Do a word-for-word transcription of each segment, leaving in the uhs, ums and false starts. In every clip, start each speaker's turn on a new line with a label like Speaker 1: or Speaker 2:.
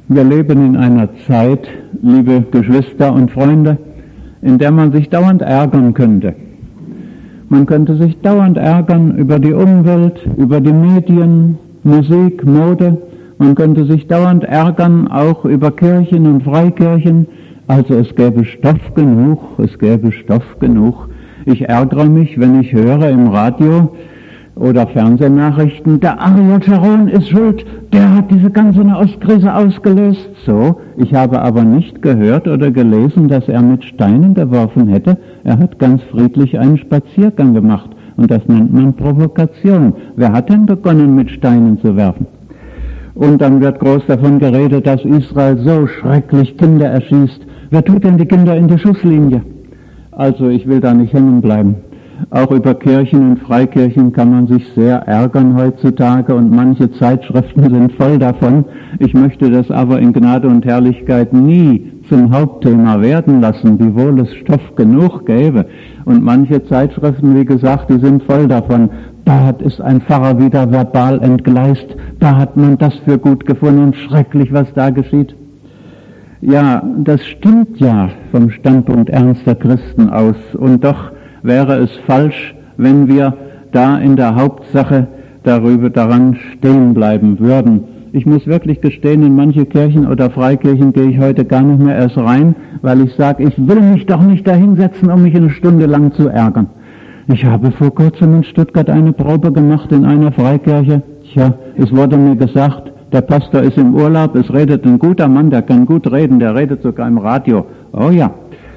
Speaker 1: Wir leben in einer Zeit, liebe Geschwister und Freunde, in der man sich dauernd ärgern könnte. Man könnte sich dauernd ärgern über die Umwelt, über die Medien, Musik, Mode. Man könnte sich dauernd ärgern, auch über Kirchen und Freikirchen. Also es gäbe Stoff genug, es gäbe Stoff genug. Ich ärgere mich, wenn ich höre im Radio oder Fernsehnachrichten, der Ariel Sharon ist schuld, der hat diese ganze Nahostkrise ausgelöst. So, ich habe aber nicht gehört oder gelesen, dass er mit Steinen geworfen hätte. Er hat ganz friedlich einen Spaziergang gemacht und das nennt man Provokation. Wer hat denn begonnen, mit Steinen zu werfen? Und dann wird groß davon geredet, dass Israel so schrecklich Kinder erschießt. Wer tut denn die Kinder in die Schusslinie? Also ich will da nicht hängen bleiben. Auch über Kirchen und Freikirchen kann man sich sehr ärgern heutzutage und manche Zeitschriften sind voll davon. Ich möchte das aber in Gnade und Herrlichkeit nie zum Hauptthema werden lassen, wiewohl es Stoff genug gäbe. Und manche Zeitschriften, wie gesagt, die sind voll davon. Da ist ein Pfarrer wieder verbal entgleist, da hat man das für gut gefunden, schrecklich, was da geschieht. Ja, das stimmt ja vom Standpunkt ernster Christen aus und doch wäre es falsch, wenn wir da in der Hauptsache darüber daran stehen bleiben würden. Ich muss wirklich gestehen, in manche Kirchen oder Freikirchen gehe ich heute gar nicht mehr erst rein, weil ich sage, ich will mich doch nicht dahinsetzen, um mich eine Stunde lang zu ärgern. Ich habe vor kurzem in Stuttgart eine Probe gemacht in einer Freikirche. Tja, es wurde mir gesagt, der Pastor ist im Urlaub, es redet ein guter Mann, der kann gut reden, der redet sogar im Radio. Oh ja,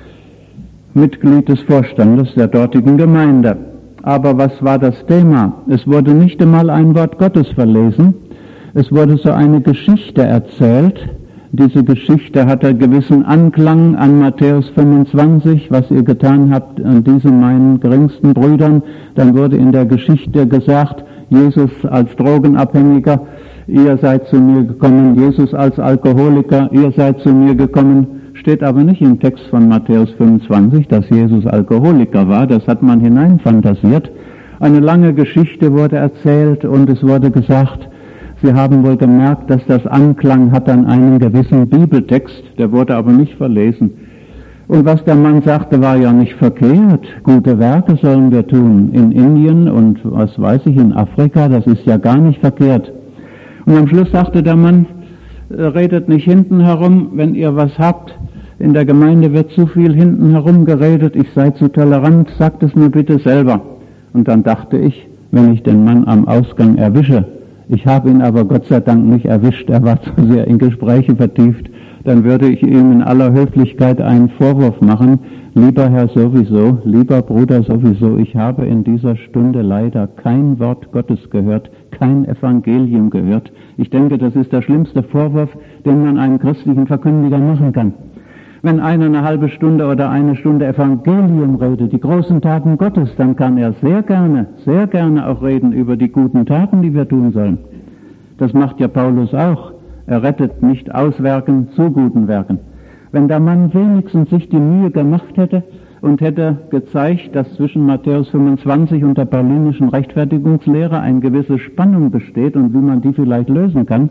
Speaker 1: Mitglied des Vorstandes der dortigen Gemeinde. Aber was war das Thema? Es wurde nicht einmal ein Wort Gottes verlesen. Es wurde so eine Geschichte erzählt. Diese Geschichte hat einen gewissen Anklang an Matthäus fünfundzwanzig, was ihr getan habt an diesen meinen geringsten Brüdern. Dann wurde in der Geschichte gesagt, Jesus als Drogenabhängiger, ihr seid zu mir gekommen, Jesus als Alkoholiker, ihr seid zu mir gekommen. Steht aber nicht im Text von Matthäus fünfundzwanzig, dass Jesus Alkoholiker war, das hat man hineinfantasiert. Eine lange Geschichte wurde erzählt und es wurde gesagt, Sie haben wohl gemerkt, dass das Anklang hat an einen gewissen Bibeltext, der wurde aber nicht verlesen. Und was der Mann sagte, war ja nicht verkehrt. Gute Werke sollen wir tun in Indien und was weiß ich, in Afrika, das ist ja gar nicht verkehrt. Und am Schluss sagte der Mann, redet nicht hinten herum, wenn ihr was habt. In der Gemeinde wird zu viel hinten herum geredet, ich sei zu tolerant, sagt es mir bitte selber. Und dann dachte ich, wenn ich den Mann am Ausgang erwische, ich habe ihn aber Gott sei Dank nicht erwischt, er war zu sehr in Gespräche vertieft, dann würde ich ihm in aller Höflichkeit einen Vorwurf machen, lieber Herr sowieso, lieber Bruder sowieso, ich habe in dieser Stunde leider kein Wort Gottes gehört, kein Evangelium gehört. Ich denke, das ist der schlimmste Vorwurf, den man einem christlichen Verkündiger machen kann. Wenn einer eine halbe Stunde oder eine Stunde Evangelium redet, die großen Taten Gottes, dann kann er sehr gerne, sehr gerne auch reden über die guten Taten, die wir tun sollen. Das macht ja Paulus auch. Er rettet nicht aus Werken zu guten Werken. Wenn der Mann wenigstens sich die Mühe gemacht hätte und hätte gezeigt, dass zwischen Matthäus fünfundzwanzig und der paulinischen Rechtfertigungslehre eine gewisse Spannung besteht und wie man die vielleicht lösen kann,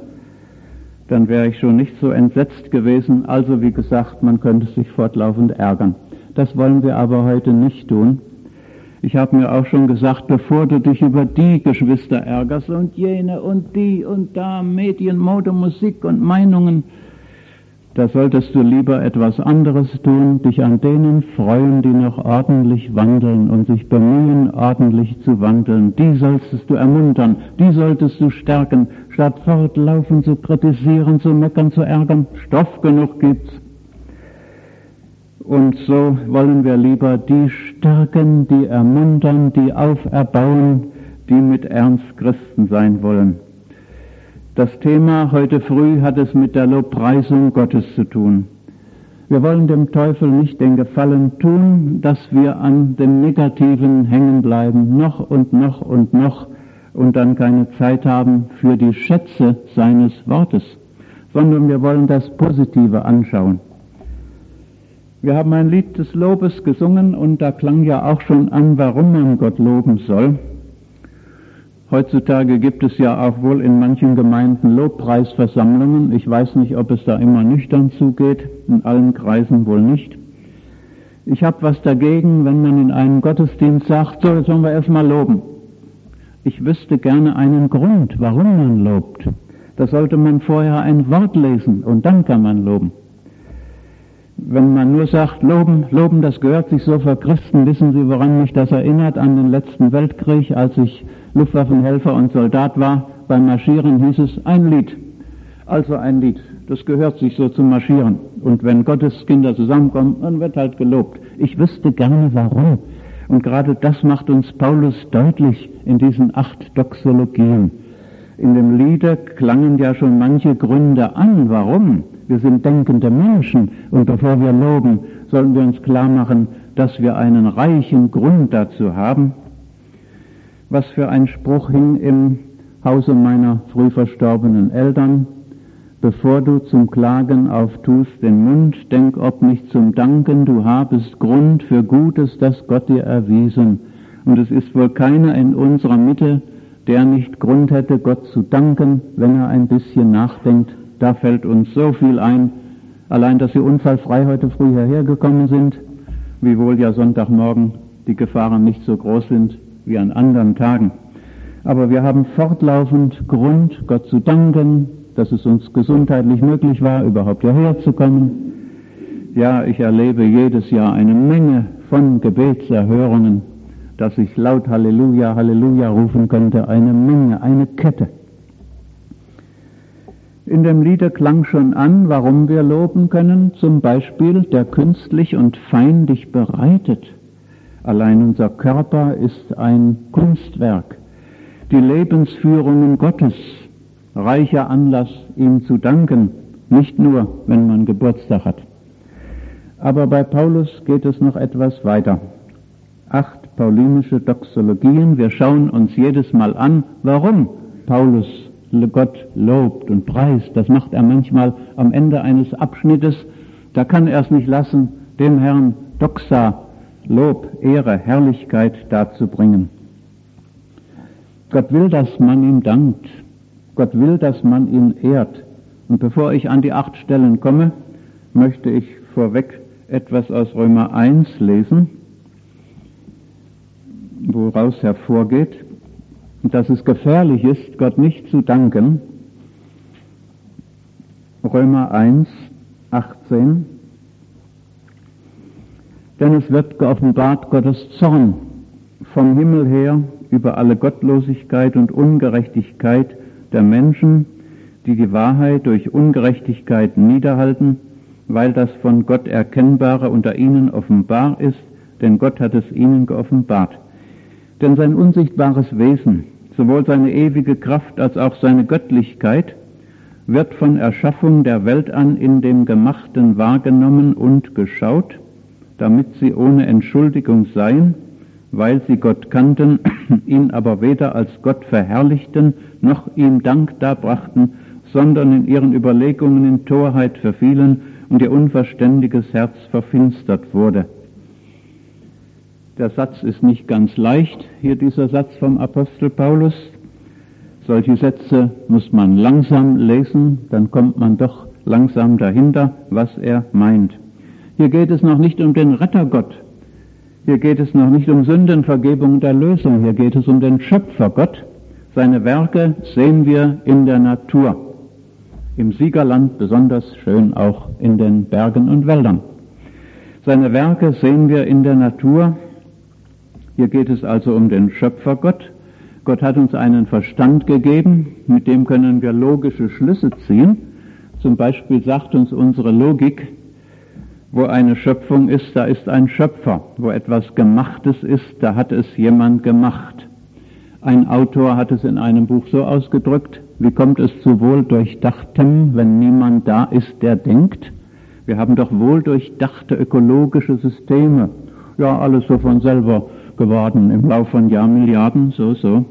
Speaker 1: dann wäre ich schon nicht so entsetzt gewesen. Also wie gesagt, man könnte sich fortlaufend ärgern. Das wollen wir aber heute nicht tun. Ich habe mir auch schon gesagt, bevor du dich über die Geschwister ärgerst und jene und die und da, Medien, Mode, Musik und Meinungen, da solltest du lieber etwas anderes tun, dich an denen freuen, die noch ordentlich wandeln und sich bemühen, ordentlich zu wandeln. Die solltest du ermuntern, die solltest du stärken, statt fortlaufend zu kritisieren, zu meckern, zu ärgern. Stoff genug gibt's. Und so wollen wir lieber die stärken, die ermuntern, die auferbauen, die mit Ernst Christen sein wollen. Das Thema heute früh hat es mit der Lobpreisung Gottes zu tun. Wir wollen dem Teufel nicht den Gefallen tun, dass wir an dem Negativen hängen bleiben, noch und noch und noch, und dann keine Zeit haben für die Schätze seines Wortes, sondern wir wollen das Positive anschauen. Wir haben ein Lied des Lobes gesungen und da klang ja auch schon an, warum man Gott loben soll. Heutzutage gibt es ja auch wohl in manchen Gemeinden Lobpreisversammlungen. Ich weiß nicht, ob es da immer nüchtern zugeht, in allen Kreisen wohl nicht. Ich habe was dagegen, wenn man in einem Gottesdienst sagt, so, jetzt wollen wir erstmal loben. Ich wüsste gerne einen Grund, warum man lobt. Da sollte man vorher ein Wort lesen und dann kann man loben. Wenn man nur sagt, loben, loben, das gehört sich so für Christen, wissen Sie, woran mich das erinnert? An den letzten Weltkrieg, als ich Luftwaffenhelfer und Soldat war. Beim Marschieren hieß es ein Lied. Also ein Lied. Das gehört sich so zum Marschieren. Und wenn Gottes Kinder zusammenkommen, dann wird halt gelobt. Ich wüsste gerne warum. Und gerade das macht uns Paulus deutlich in diesen acht Doxologien. In dem Lieder klangen ja schon manche Gründe an. Warum? Wir sind denkende Menschen. Und bevor wir loben, sollten wir uns klar machen, dass wir einen reichen Grund dazu haben. Was für ein Spruch hing im Hause meiner früh verstorbenen Eltern: Bevor du zum Klagen auftust den Mund, denk ob nicht zum Danken, du habest Grund für Gutes, das Gott dir erwiesen. Und es ist wohl keiner in unserer Mitte, der nicht Grund hätte, Gott zu danken, wenn er ein bisschen nachdenkt. Da fällt uns so viel ein, allein, dass Sie unfallfrei heute früh hierher gekommen sind, wiewohl ja Sonntagmorgen die Gefahren nicht so groß sind wie an anderen Tagen. Aber wir haben fortlaufend Grund, Gott zu danken, dass es uns gesundheitlich möglich war, überhaupt hierher zu kommen. Ja, ich erlebe jedes Jahr eine Menge von Gebetserhörungen, dass ich laut Halleluja, Halleluja rufen könnte, eine Menge, eine Kette. In dem Liede klang schon an, warum wir loben können, zum Beispiel, der künstlich und fein dich bereitet. Allein unser Körper ist ein Kunstwerk. Die Lebensführungen Gottes, reicher Anlass, ihm zu danken, nicht nur, wenn man Geburtstag hat. Aber bei Paulus geht es noch etwas weiter. Acht paulinische Doxologien. Wir schauen uns jedes Mal an, warum Paulus Gott lobt und preist. Das macht er manchmal am Ende eines Abschnittes. Da kann er es nicht lassen, dem Herrn Doxa, Lob, Ehre, Herrlichkeit darzubringen. Gott will, dass man ihm dankt. Gott will, dass man ihn ehrt. Und bevor ich an die acht Stellen komme, möchte ich vorweg etwas aus Römer eins lesen, woraus hervorgeht, dass es gefährlich ist, Gott nicht zu danken. Römer eins, achtzehn. Denn es wird geoffenbart Gottes Zorn vom Himmel her über alle Gottlosigkeit und Ungerechtigkeit der Menschen, die die Wahrheit durch Ungerechtigkeit niederhalten, weil das von Gott Erkennbare unter ihnen offenbar ist, denn Gott hat es ihnen geoffenbart. Denn sein unsichtbares Wesen, sowohl seine ewige Kraft als auch seine Göttlichkeit, wird von Erschaffung der Welt an in dem Gemachten wahrgenommen und geschaut, damit sie ohne Entschuldigung seien, weil sie Gott kannten, ihn aber weder als Gott verherrlichten, noch ihm Dank darbrachten, sondern in ihren Überlegungen in Torheit verfielen und ihr unverständiges Herz verfinstert wurde. Der Satz ist nicht ganz leicht, hier dieser Satz vom Apostel Paulus. Solche Sätze muss man langsam lesen, dann kommt man doch langsam dahinter, was er meint. Hier geht es noch nicht um den Rettergott. Hier geht es noch nicht um Sündenvergebung und Erlösung. Hier geht es um den Schöpfergott. Seine Werke sehen wir in der Natur. Im Siegerland besonders schön auch in den Bergen und Wäldern. Seine Werke sehen wir in der Natur. Hier geht es also um den Schöpfergott. Gott hat uns einen Verstand gegeben, mit dem können wir logische Schlüsse ziehen. Zum Beispiel sagt uns unsere Logik, wo eine Schöpfung ist, da ist ein Schöpfer. Wo etwas Gemachtes ist, da hat es jemand gemacht. Ein Autor hat es in einem Buch so ausgedrückt: Wie kommt es zu Wohldurchdachtem, wenn niemand da ist, der denkt? Wir haben doch wohldurchdachte ökologische Systeme. Ja, alles so von selber geworden im Laufe von Jahrmilliarden, so, so.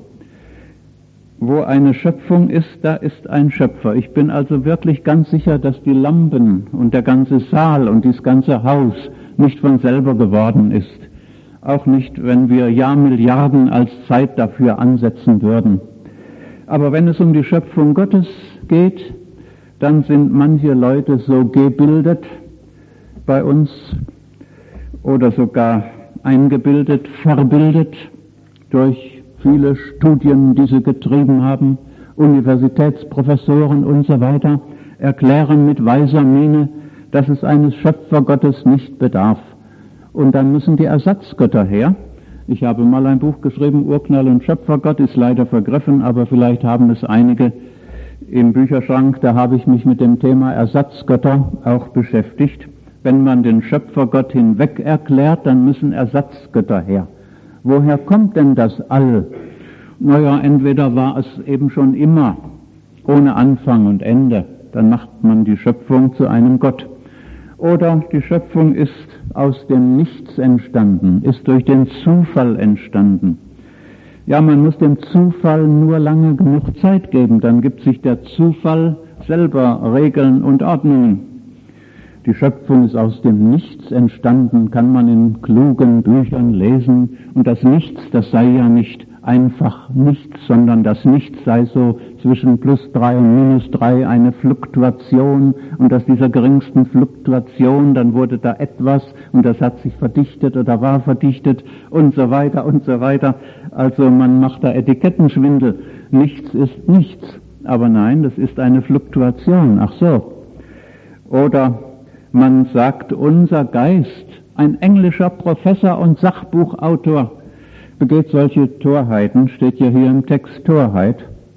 Speaker 1: Wo eine Schöpfung ist, da ist ein Schöpfer. Ich bin also wirklich ganz sicher, dass die Lampen und der ganze Saal und dieses ganze Haus nicht von selber geworden ist. Auch nicht, wenn wir Jahrmilliarden als Zeit dafür ansetzen würden. Aber wenn es um die Schöpfung Gottes geht, dann sind manche Leute so gebildet bei uns oder sogar eingebildet, verbildet durch viele Studien, die sie getrieben haben, Universitätsprofessoren und so weiter, erklären mit weiser Miene, dass es eines Schöpfergottes nicht bedarf. Und dann müssen die Ersatzgötter her. Ich habe mal ein Buch geschrieben, Urknall und Schöpfergott, ist leider vergriffen, aber vielleicht haben es einige im Bücherschrank, da habe ich mich mit dem Thema Ersatzgötter auch beschäftigt. Wenn man den Schöpfergott hinweg erklärt, dann müssen Ersatzgötter her. Woher kommt denn das All? Naja, entweder war es eben schon immer ohne Anfang und Ende, dann macht man die Schöpfung zu einem Gott. Oder die Schöpfung ist aus dem Nichts entstanden, ist durch den Zufall entstanden. Ja, man muss dem Zufall nur lange genug Zeit geben, dann gibt sich der Zufall selber Regeln und Ordnungen. Die Schöpfung ist aus dem Nichts entstanden, kann man in klugen Büchern lesen. Und das Nichts, das sei ja nicht einfach nichts, sondern das Nichts sei so zwischen plus drei und minus drei eine Fluktuation. Und aus dieser geringsten Fluktuation, dann wurde da etwas und das hat sich verdichtet oder war verdichtet und so weiter und so weiter. Also man macht da Etikettenschwindel. Nichts ist nichts. Aber nein, das ist eine Fluktuation. Ach so. Oder man sagt, unser Geist, ein englischer Professor und Sachbuchautor, begeht solche Torheiten, steht ja hier im Text Torheit.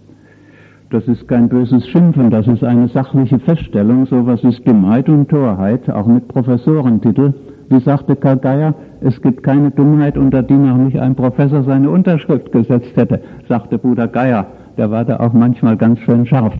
Speaker 1: Das ist kein böses Schimpfen, das ist eine sachliche Feststellung, sowas ist Dummheit und Torheit, auch mit Professorentitel. Wie sagte Karl Geier, es gibt keine Dummheit, unter die noch nicht ein Professor seine Unterschrift gesetzt hätte, sagte Bruder Geier, der war da auch manchmal ganz schön scharf.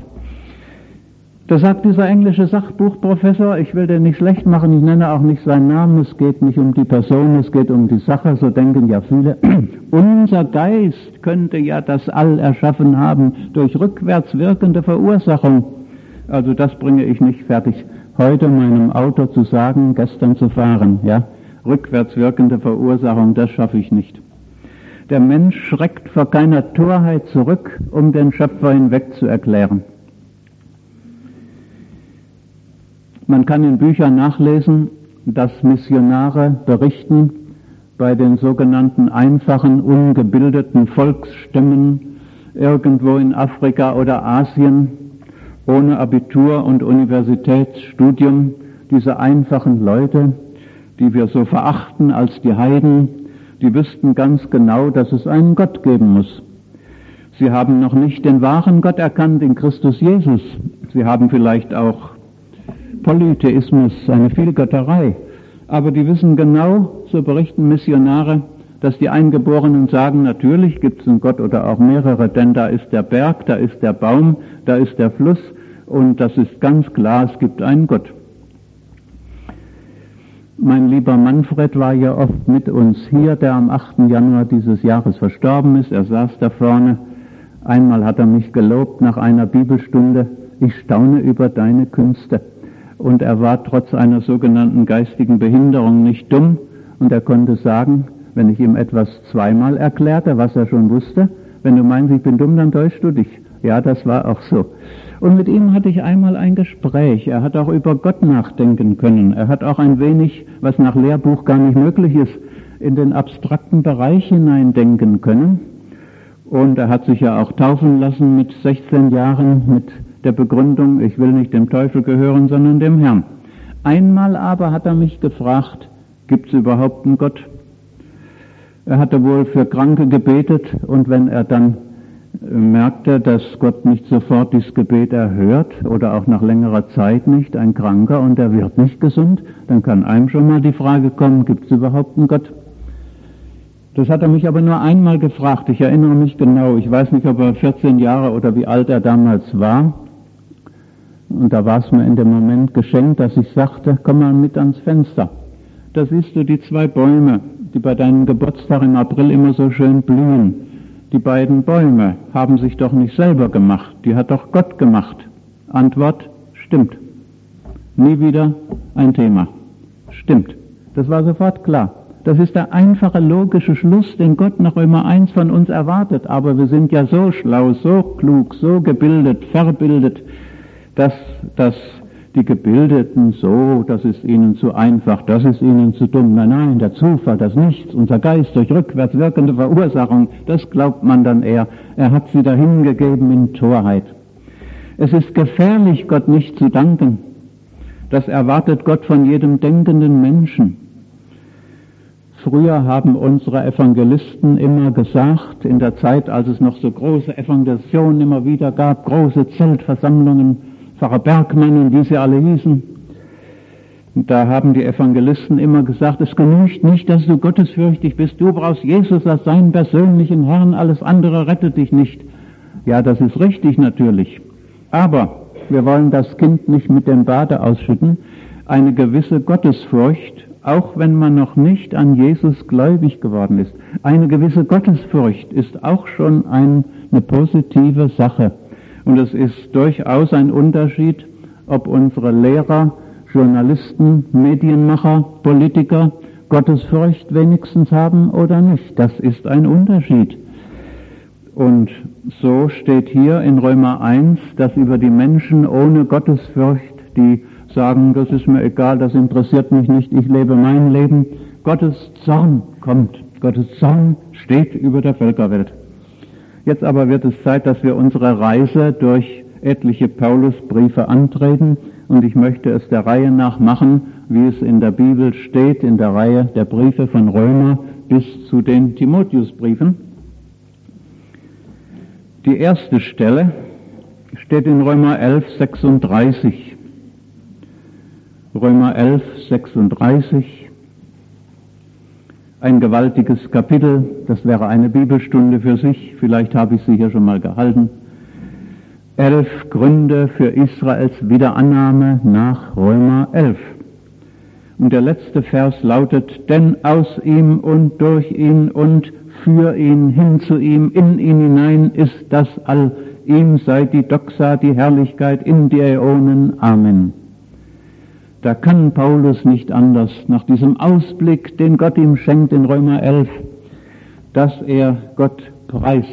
Speaker 1: Da sagt dieser englische Sachbuchprofessor, ich will den nicht schlecht machen, ich nenne auch nicht seinen Namen, es geht nicht um die Person, es geht um die Sache, so denken ja viele. Unser Geist könnte ja das All erschaffen haben durch rückwärts wirkende Verursachung. Also das bringe ich nicht fertig, heute meinem Auto zu sagen, gestern zu fahren, ja. Rückwärts wirkende Verursachung, das schaffe ich nicht. Der Mensch schreckt vor keiner Torheit zurück, um den Schöpfer hinweg zu erklären. Man kann in Büchern nachlesen, dass Missionare berichten, bei den sogenannten einfachen, ungebildeten Volksstämmen irgendwo in Afrika oder Asien, ohne Abitur und Universitätsstudium, diese einfachen Leute, die wir so verachten als die Heiden, die wüssten ganz genau, dass es einen Gott geben muss. Sie haben noch nicht den wahren Gott erkannt in Christus Jesus. Sie haben vielleicht auch Polytheismus, eine Vielgötterei. Aber die wissen genau, so berichten Missionare, dass die Eingeborenen sagen, natürlich gibt es einen Gott oder auch mehrere, denn da ist der Berg, da ist der Baum, da ist der Fluss und das ist ganz klar, es gibt einen Gott. Mein lieber Manfred war ja oft mit uns hier, der am achten Januar dieses Jahres verstorben ist. Er saß da vorne. Einmal hat er mich gelobt nach einer Bibelstunde, ich staune über deine Künste. Und er war trotz einer sogenannten geistigen Behinderung nicht dumm und er konnte sagen, wenn ich ihm etwas zweimal erklärte, was er schon wusste, wenn du meinst, ich bin dumm, dann täuschst du dich. Ja, das war auch so. Und mit ihm hatte ich einmal ein Gespräch. Er hat auch über Gott nachdenken können. Er hat auch ein wenig, was nach Lehrbuch gar nicht möglich ist, in den abstrakten Bereich hineindenken können. Und er hat sich ja auch taufen lassen mit sechzehn Jahren, mit der Begründung, ich will nicht dem Teufel gehören, sondern dem Herrn. Einmal aber hat er mich gefragt, gibt es überhaupt einen Gott? Er hatte wohl für Kranke gebetet und wenn er dann merkte, dass Gott nicht sofort dieses Gebet erhört oder auch nach längerer Zeit nicht, ein Kranker und er wird nicht gesund, dann kann einem schon mal die Frage kommen, gibt es überhaupt einen Gott? Das hat er mich aber nur einmal gefragt, ich erinnere mich genau, ich weiß nicht, ob er vierzehn Jahre oder wie alt er damals war. Und da war es mir in dem Moment geschenkt, dass ich sagte, komm mal mit ans Fenster. Da siehst du die zwei Bäume, die bei deinem Geburtstag im April immer so schön blühen. Die beiden Bäume haben sich doch nicht selber gemacht, die hat doch Gott gemacht. Antwort, stimmt. Nie wieder ein Thema. Stimmt. Das war sofort klar. Das ist der einfache, logische Schluss, den Gott nach Römer eins von uns erwartet. Aber wir sind ja so schlau, so klug, so gebildet, verbildet, dass, dass die Gebildeten so, das ist ihnen zu einfach, das ist ihnen zu dumm. Nein, nein, der Zufall, das Nichts, unser Geist durch rückwärts wirkende Verursachung, das glaubt man dann eher. Er hat sie dahingegeben in Torheit. Es ist gefährlich, Gott nicht zu danken. Das erwartet Gott von jedem denkenden Menschen. Früher haben unsere Evangelisten immer gesagt, in der Zeit, als es noch so große Evangelisationen immer wieder gab, große Zeltversammlungen, Pfarrer Bergmann und wie sie alle hießen, und da haben die Evangelisten immer gesagt, es genügt nicht, dass du gottesfürchtig bist, du brauchst Jesus als seinen persönlichen Herrn, alles andere rettet dich nicht. Ja, das ist richtig natürlich, aber wir wollen das Kind nicht mit dem Bade ausschütten. Eine gewisse Gottesfurcht, auch wenn man noch nicht an Jesus gläubig geworden ist, eine gewisse Gottesfurcht ist auch schon ein, eine positive Sache. Und es ist durchaus ein Unterschied, ob unsere Lehrer, Journalisten, Medienmacher, Politiker Gottesfurcht wenigstens haben oder nicht. Das ist ein Unterschied. Und so steht hier in Römer eins, dass über die Menschen ohne Gottesfurcht, die sagen, das ist mir egal, das interessiert mich nicht, ich lebe mein Leben, Gottes Zorn kommt. Gottes Zorn steht über der Völkerwelt. Jetzt aber wird es Zeit, dass wir unsere Reise durch etliche Paulusbriefe antreten, und ich möchte es der Reihe nach machen, wie es in der Bibel steht, in der Reihe der Briefe von Römer bis zu den Timotheusbriefen. Die erste Stelle steht in Römer elf, sechsunddreißig. Römer elf, sechsunddreißig. Ein gewaltiges Kapitel, das wäre eine Bibelstunde für sich, vielleicht habe ich sie hier schon mal gehalten. Elf Gründe für Israels Wiederannahme nach Römer elf. Und der letzte Vers lautet, denn aus ihm und durch ihn und für ihn, hin zu ihm, in ihn hinein ist das All. Ihm sei die Doxa, die Herrlichkeit in die Äonen. Amen. Da kann Paulus nicht anders, nach diesem Ausblick, den Gott ihm schenkt in Römer elf, dass er Gott preist.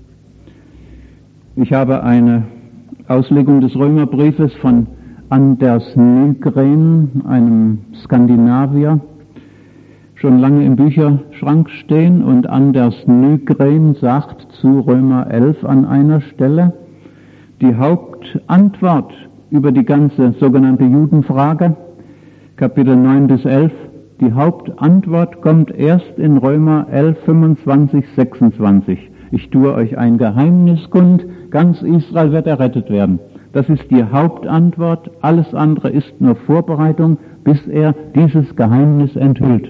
Speaker 1: Ich habe eine Auslegung des Römerbriefes von Anders Nygren, einem Skandinavier, schon lange im Bücherschrank stehen, und Anders Nygren sagt zu Römer elf an einer Stelle, die Hauptantwort über die ganze sogenannte Judenfrage, Kapitel neun bis elf, die Hauptantwort kommt erst in Römer elf, fünfundzwanzig, sechsundzwanzig. Ich tue euch ein Geheimnis kund, ganz Israel wird errettet werden. Das ist die Hauptantwort, alles andere ist nur Vorbereitung, bis er dieses Geheimnis enthüllt.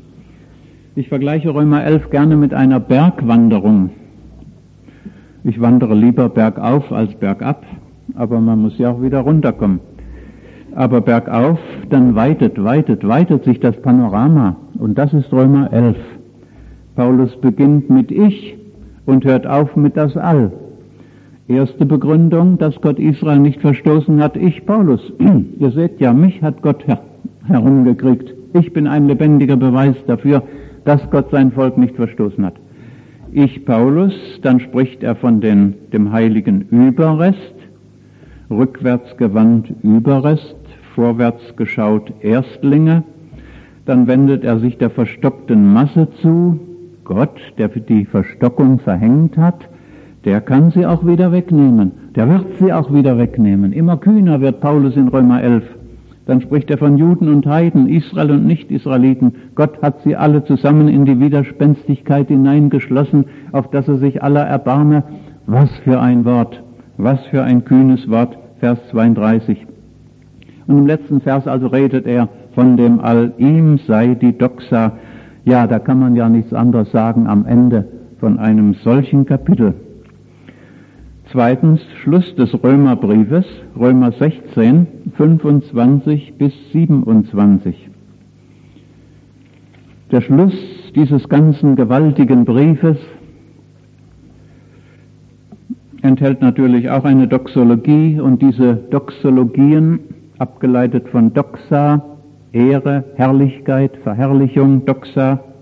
Speaker 1: Ich vergleiche Römer elf gerne mit einer Bergwanderung. Ich wandere lieber bergauf als bergab, aber man muss ja auch wieder runterkommen. Aber bergauf, dann weitet, weitet, weitet sich das Panorama. Und das ist Römer elf. Paulus beginnt mit Ich und hört auf mit das All. Erste Begründung, dass Gott Israel nicht verstoßen hat. Ich, Paulus, ihr seht ja, mich hat Gott her- herumgekriegt. Ich bin ein lebendiger Beweis dafür, dass Gott sein Volk nicht verstoßen hat. Ich, Paulus, dann spricht er von den, dem heiligen Überrest, rückwärts gewandt Überrest, vorwärts geschaut Erstlinge. Dann wendet er sich der verstockten Masse zu. Gott, der für die Verstockung verhängt hat, der kann sie auch wieder wegnehmen. Der wird sie auch wieder wegnehmen. Immer kühner wird Paulus in Römer elf. Dann spricht er von Juden und Heiden, Israel und Nicht-Israeliten. Gott hat sie alle zusammen in die Widerspenstigkeit hineingeschlossen, auf dass er sich aller erbarme. Was für ein Wort, was für ein kühnes Wort, Vers zweiunddreißig. Und im letzten Vers also redet er von dem All, ihm sei die Doxa. Ja, da kann man ja nichts anderes sagen am Ende von einem solchen Kapitel. Zweitens, Schluss des Römerbriefes, Römer sechzehn, fünfundzwanzig bis siebenundzwanzig. Der Schluss dieses ganzen gewaltigen Briefes enthält natürlich auch eine Doxologie, und diese Doxologien, abgeleitet von Doxa, Ehre, Herrlichkeit, Verherrlichung, Doxa,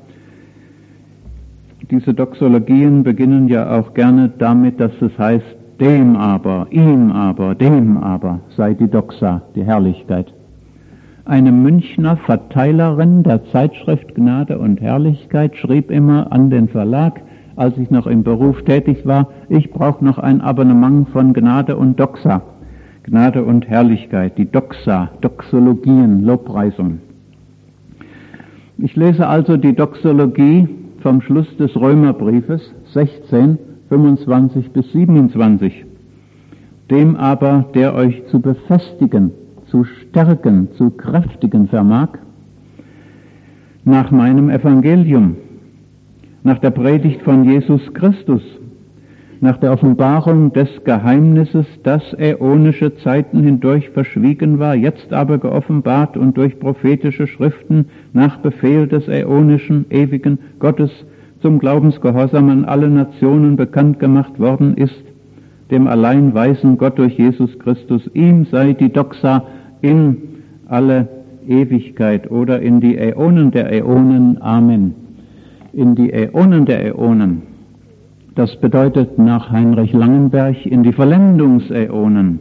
Speaker 1: Diese Doxologien beginnen ja auch gerne damit, dass es heißt, dem aber, ihm aber, dem aber sei die Doxa, die Herrlichkeit. Eine Münchner Verteilerin der Zeitschrift Gnade und Herrlichkeit schrieb immer an den Verlag, als ich noch im Beruf tätig war, ich brauche noch ein Abonnement von Gnade und Doxa. Gnade und Herrlichkeit, die Doxa, Doxologien, Lobpreisung. Ich lese also die Doxologie vom Schluss des Römerbriefes sechzehn, fünfundzwanzig bis siebenundzwanzig. Dem aber, der euch zu befestigen, zu stärken, zu kräftigen vermag, nach meinem Evangelium, nach der Predigt von Jesus Christus, nach der Offenbarung des Geheimnisses, das äonische Zeiten hindurch verschwiegen war, jetzt aber geoffenbart und durch prophetische Schriften nach Befehl des äonischen, ewigen Gottes zum Glaubensgehorsam an alle Nationen bekannt gemacht worden ist, dem allein weisen Gott durch Jesus Christus, ihm sei die Doxa in alle Ewigkeit oder in die Äonen der Äonen. Amen. In die Äonen der Äonen. Das bedeutet nach Heinrich Langenberg in die Vollendungsäonen.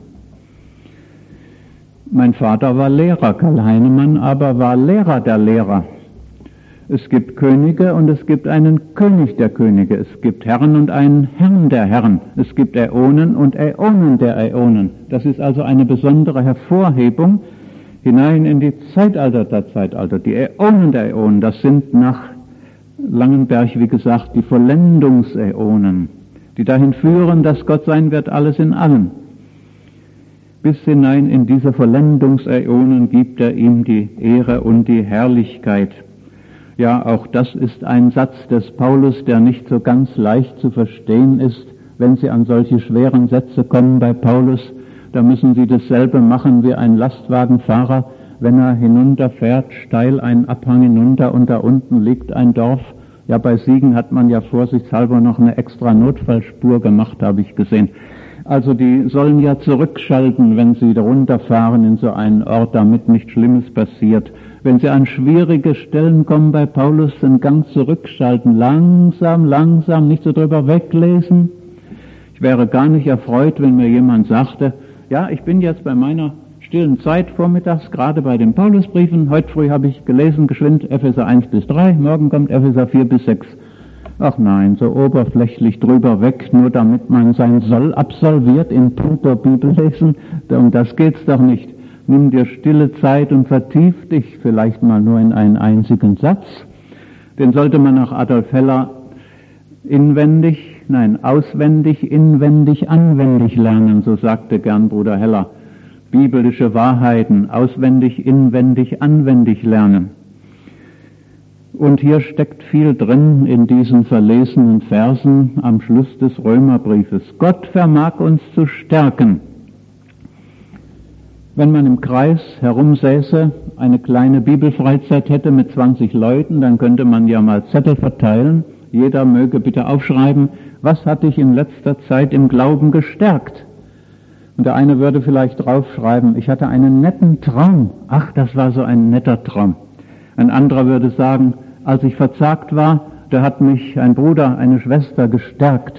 Speaker 1: Mein Vater war Lehrer, Karl Heinemann aber war Lehrer der Lehrer. Es gibt Könige und es gibt einen König der Könige. Es gibt Herren und einen Herrn der Herren. Es gibt Äonen und Äonen der Äonen. Das ist also eine besondere Hervorhebung hinein in die Zeitalter der Zeitalter. Die Äonen der Äonen, das sind nach Langenberg, wie gesagt, die Vollendungsäonen, die dahin führen, dass Gott sein wird, alles in allem. Bis hinein in diese Vollendungsäonen gibt er ihm die Ehre und die Herrlichkeit. Ja, auch das ist ein Satz des Paulus, der nicht so ganz leicht zu verstehen ist. Wenn Sie an solche schweren Sätze kommen bei Paulus, da müssen Sie dasselbe machen wie ein Lastwagenfahrer, wenn er hinunterfährt, steil einen Abhang hinunter und da unten liegt ein Dorf. Ja, bei Siegen hat man ja vorsichtshalber noch eine extra Notfallspur gemacht, habe ich gesehen. Also die sollen ja zurückschalten, wenn sie runterfahren in so einen Ort, damit nichts Schlimmes passiert. Wenn sie an schwierige Stellen kommen bei Paulus, den Gang zurückschalten, langsam, langsam, nicht so drüber weglesen. Ich wäre gar nicht erfreut, wenn mir jemand sagte, ja, ich bin jetzt bei meiner stillen Zeit vormittags, gerade bei den Paulusbriefen. Heute früh habe ich gelesen, geschwind Epheser eins bis drei, morgen kommt Epheser vier bis sechs. Ach nein, so oberflächlich drüber weg, nur damit man sein Soll absolviert in puncto Bibellesen, um das geht's doch nicht. Nimm dir stille Zeit und vertief dich vielleicht mal nur in einen einzigen Satz. Den sollte man nach Adolf Heller inwendig, nein, auswendig, inwendig, anwendig lernen, so sagte gern Bruder Heller. Biblische Wahrheiten auswendig, inwendig, anwendig lernen. Und hier steckt viel drin in diesen verlesenen Versen am Schluss des Römerbriefes. Gott vermag uns zu stärken. Wenn man im Kreis herumsäße, eine kleine Bibelfreizeit hätte mit zwanzig Leuten, dann könnte man ja mal Zettel verteilen. Jeder möge bitte aufschreiben, was hat dich in letzter Zeit im Glauben gestärkt? Und der eine würde vielleicht draufschreiben, ich hatte einen netten Traum. Ach, das war so ein netter Traum. Ein anderer würde sagen, als ich verzagt war, da hat mich ein Bruder, eine Schwester gestärkt.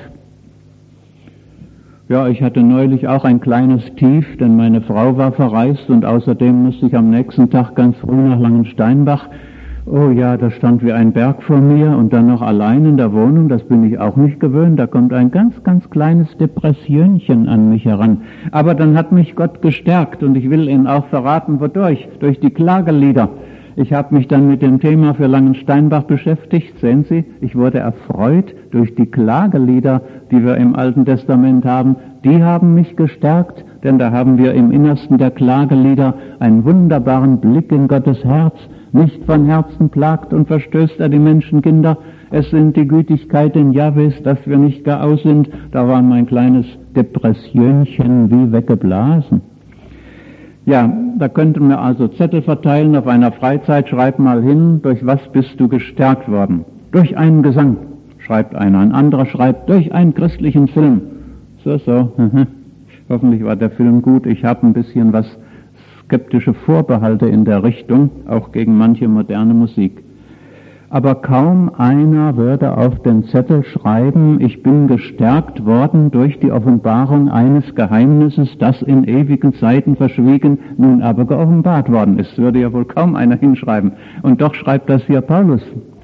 Speaker 1: Ja, ich hatte neulich auch ein kleines Tief, denn meine Frau war verreist und außerdem musste ich am nächsten Tag ganz früh nach Langensteinbach. Oh ja, da stand wie ein Berg vor mir und dann noch allein in der Wohnung, das bin ich auch nicht gewöhnt. Da kommt ein ganz, ganz kleines Depressionchen an mich heran. Aber dann hat mich Gott gestärkt und ich will Ihnen auch verraten, wodurch? Durch die Klagelieder. Ich habe mich dann mit dem Thema für Langensteinbach beschäftigt. Sehen Sie, ich wurde erfreut durch die Klagelieder, die wir im Alten Testament haben. Die haben mich gestärkt, denn da haben wir im Innersten der Klagelieder einen wunderbaren Blick in Gottes Herz. Nicht von Herzen plagt und verstößt er die Menschenkinder. Es sind die Gütigkeiten Jahwes, dass wir nicht gar aus sind. Da war mein kleines Depressionchen wie weggeblasen. Ja, da könnten wir also Zettel verteilen auf einer Freizeit. Schreib mal hin, durch was bist du gestärkt worden? Durch einen Gesang, schreibt einer. Ein anderer schreibt, durch einen christlichen Film. So, so. Hoffentlich war der Film gut. Ich habe ein bisschen was skeptische Vorbehalte in der Richtung, auch gegen manche moderne Musik. Aber kaum einer würde auf den Zettel schreiben, ich bin gestärkt worden durch die Offenbarung eines Geheimnisses, das in ewigen Zeiten verschwiegen, nun aber geoffenbart worden ist. Würde ja wohl kaum einer hinschreiben. Und doch schreibt das hier Paulus.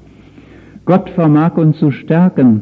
Speaker 1: Gott vermag uns zu stärken.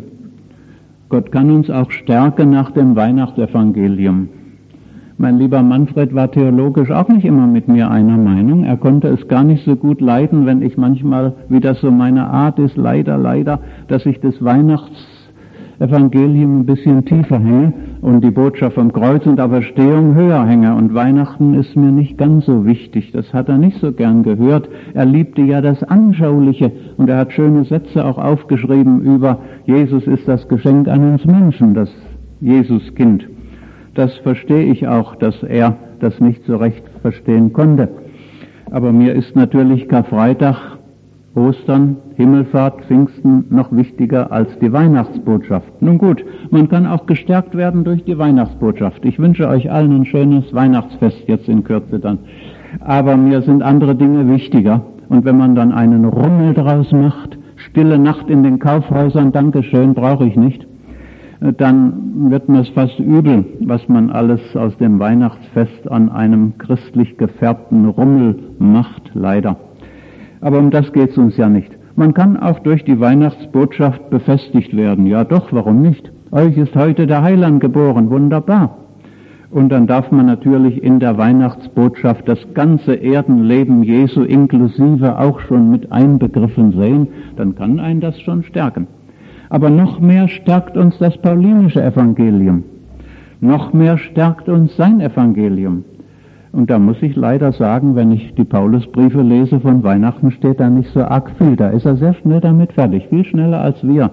Speaker 1: Gott kann uns auch stärken nach dem Weihnachtsevangelium. Mein lieber Manfred war theologisch auch nicht immer mit mir einer Meinung. Er konnte es gar nicht so gut leiden, wenn ich manchmal, wie das so meine Art ist, leider, leider, dass ich das Weihnachtsevangelium ein bisschen tiefer hänge und die Botschaft vom Kreuz und Auferstehung höher hänge. Und Weihnachten ist mir nicht ganz so wichtig. Das hat er nicht so gern gehört. Er liebte ja das Anschauliche und er hat schöne Sätze auch aufgeschrieben über Jesus ist das Geschenk an uns Menschen, das Jesuskind. Das verstehe ich auch, dass er das nicht so recht verstehen konnte. Aber mir ist natürlich Karfreitag, Ostern, Himmelfahrt, Pfingsten noch wichtiger als die Weihnachtsbotschaft. Nun gut, man kann auch gestärkt werden durch die Weihnachtsbotschaft. Ich wünsche euch allen ein schönes Weihnachtsfest jetzt in Kürze dann. Aber mir sind andere Dinge wichtiger. Und wenn man dann einen Rummel draus macht, stille Nacht in den Kaufhäusern, Dankeschön, brauche ich nicht, dann wird mir es fast übel, was man alles aus dem Weihnachtsfest an einem christlich gefärbten Rummel macht, leider. Aber um das geht es uns ja nicht. Man kann auch durch die Weihnachtsbotschaft befestigt werden. Ja doch, warum nicht? Euch ist heute der Heiland geboren, wunderbar. Und dann darf man natürlich in der Weihnachtsbotschaft das ganze Erdenleben Jesu inklusive auch schon mit einbegriffen sehen. Dann kann einen das schon stärken. Aber noch mehr stärkt uns das paulinische Evangelium. Noch mehr stärkt uns sein Evangelium. Und da muss ich leider sagen, wenn ich die Paulusbriefe lese, von Weihnachten steht da nicht so arg viel. Da ist er sehr schnell damit fertig, viel schneller als wir.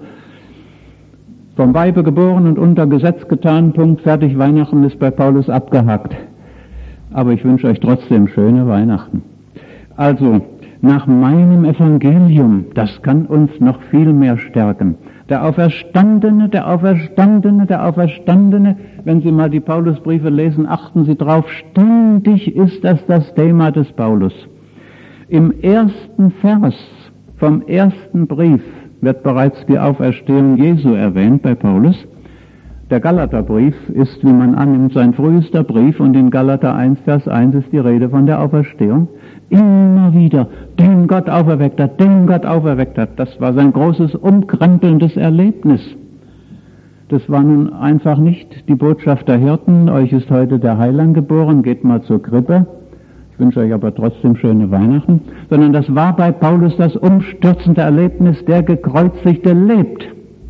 Speaker 1: Vom Weibe geboren und unter Gesetz getan, Punkt, fertig, Weihnachten ist bei Paulus abgehakt. Aber ich wünsche euch trotzdem schöne Weihnachten. Also, nach meinem Evangelium, das kann uns noch viel mehr stärken. Der Auferstandene, der Auferstandene, der Auferstandene, wenn Sie mal die Paulusbriefe lesen, achten Sie drauf, ständig ist das das Thema des Paulus. Im ersten Vers vom ersten Brief wird bereits die Auferstehung Jesu erwähnt bei Paulus. Der Galaterbrief ist, wie man annimmt, sein frühester Brief und in Galater eins, Vers eins ist die Rede von der Auferstehung. Immer wieder, den Gott auferweckt hat, den Gott auferweckt hat. Das war sein großes, umkrempelndes Erlebnis. Das war nun einfach nicht die Botschaft der Hirten, euch ist heute der Heiland geboren, geht mal zur Krippe. Ich wünsche euch aber trotzdem schöne Weihnachten. Sondern das war bei Paulus das umstürzende Erlebnis, der Gekreuzigte lebt.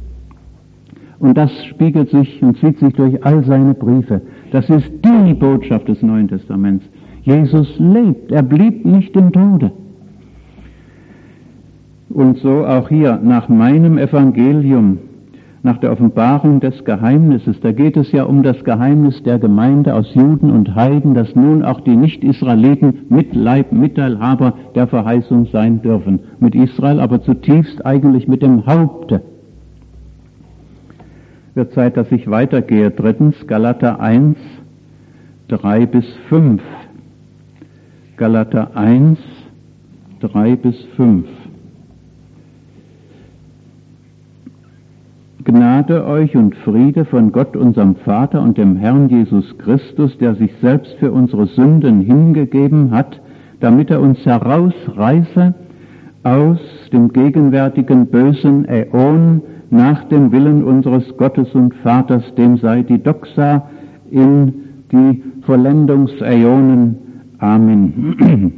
Speaker 1: Und das spiegelt sich und zieht sich durch all seine Briefe. Das ist die Botschaft des Neuen Testaments. Jesus lebt, er blieb nicht im Tode. Und so auch hier, nach meinem Evangelium, nach der Offenbarung des Geheimnisses, da geht es ja um das Geheimnis der Gemeinde aus Juden und Heiden, dass nun auch die Nicht-Israeliten mit Leib, Mitteilhaber der Verheißung sein dürfen. Mit Israel, aber zutiefst eigentlich mit dem Haupte. Wird Zeit, dass ich weitergehe. Drittens, Galater eins, drei bis fünf. Galater eins, drei bis fünf. Gnade euch und Friede von Gott, unserem Vater und dem Herrn Jesus Christus, der sich selbst für unsere Sünden hingegeben hat, damit er uns herausreiße aus dem gegenwärtigen bösen Äon nach dem Willen unseres Gottes und Vaters, dem sei die Doxa in die Vollendungsäonen. Amen.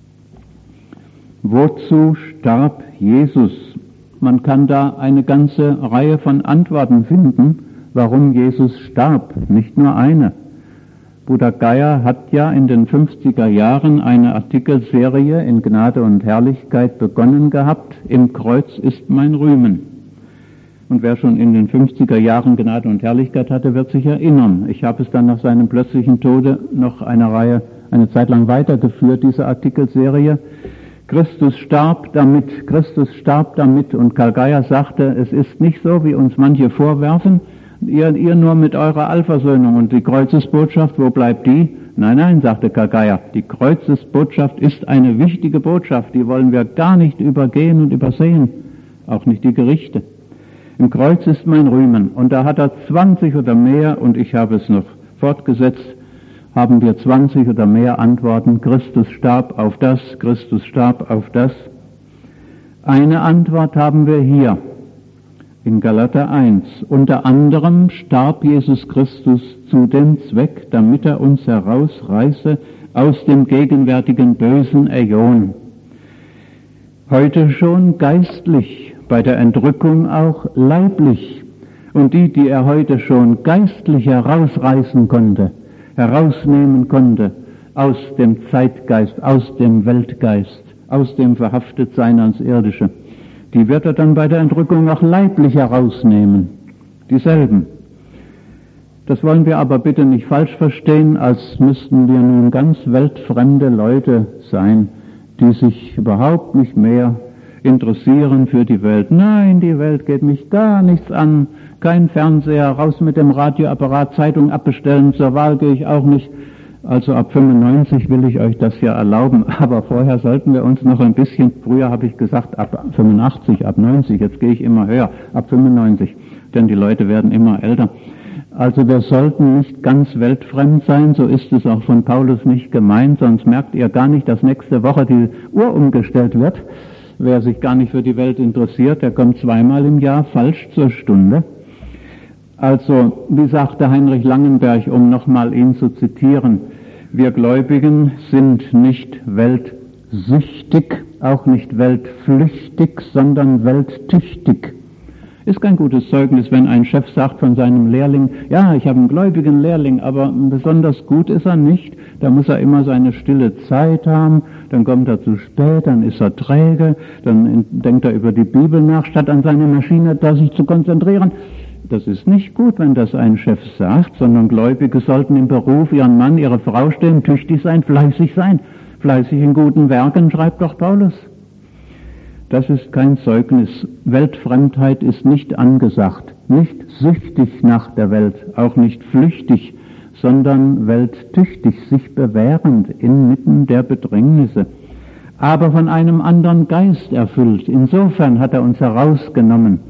Speaker 1: Wozu starb Jesus? Man kann da eine ganze Reihe von Antworten finden, warum Jesus starb, nicht nur eine. Bruder Geier hat ja in den fünfziger Jahren eine Artikelserie in Gnade und Herrlichkeit begonnen gehabt, Im Kreuz ist mein Rühmen. Und wer schon in den fünfziger Jahren Gnade und Herrlichkeit hatte, wird sich erinnern. Ich habe es dann nach seinem plötzlichen Tode noch eine Reihe, eine Zeit lang weitergeführt, diese Artikelserie. Christus starb damit, Christus starb damit, und Karl Geier sagte, es ist nicht so, wie uns manche vorwerfen, ihr, ihr nur mit eurer Allversöhnung und die Kreuzesbotschaft, wo bleibt die? Nein, nein, sagte Karl Geier, die Kreuzesbotschaft ist eine wichtige Botschaft, die wollen wir gar nicht übergehen und übersehen, auch nicht die Gerichte. Im Kreuz ist mein Rühmen, und da hat er zwanzig oder mehr, und ich habe es noch fortgesetzt, haben wir zwanzig oder mehr Antworten. Christus starb auf das, Christus starb auf das. Eine Antwort haben wir hier in Galater eins. Unter anderem starb Jesus Christus zu dem Zweck, damit er uns herausreiße aus dem gegenwärtigen bösen Äon. Heute schon geistlich, bei der Entrückung auch leiblich. Und die, die er heute schon geistlich herausreißen konnte, herausnehmen konnte aus dem Zeitgeist, aus dem Weltgeist, aus dem Verhaftetsein ans Irdische, die wird er dann bei der Entrückung auch leiblich herausnehmen. Dieselben. Das wollen wir aber bitte nicht falsch verstehen, als müssten wir nun ganz weltfremde Leute sein, die sich überhaupt nicht mehr interessieren für die Welt. Nein, die Welt geht mich gar nichts an. Kein Fernseher, raus mit dem Radioapparat, Zeitung abbestellen, zur Wahl gehe ich auch nicht. Also ab fünfundneunzig will ich euch das ja erlauben, aber vorher sollten wir uns noch ein bisschen, früher habe ich gesagt ab fünfundachtzig, ab neunzig, jetzt gehe ich immer höher, ab fünfundneunzig, denn die Leute werden immer älter. Also wir sollten nicht ganz weltfremd sein, so ist es auch von Paulus nicht gemeint, sonst merkt ihr gar nicht, dass nächste Woche die Uhr umgestellt wird. Wer sich gar nicht für die Welt interessiert, der kommt zweimal im Jahr falsch zur Stunde. Also, wie sagte Heinrich Langenberg, um nochmal ihn zu zitieren, wir Gläubigen sind nicht weltsüchtig, auch nicht weltflüchtig, sondern welttüchtig. Ist kein gutes Zeugnis, wenn ein Chef sagt von seinem Lehrling, ja, ich habe einen gläubigen Lehrling, aber besonders gut ist er nicht. Da muss er immer seine stille Zeit haben, dann kommt er zu spät, dann ist er träge, dann denkt er über die Bibel nach, statt an seine Maschine da sich zu konzentrieren. Das ist nicht gut, wenn das ein Chef sagt, sondern Gläubige sollten im Beruf ihren Mann, ihre Frau stehen, tüchtig sein, fleißig sein, fleißig in guten Werken, schreibt doch Paulus. Das ist kein Zeugnis. Weltfremdheit ist nicht angesagt, nicht süchtig nach der Welt, auch nicht flüchtig, sondern welttüchtig, sich bewährend inmitten der Bedrängnisse, aber von einem anderen Geist erfüllt. Insofern hat er uns herausgenommen.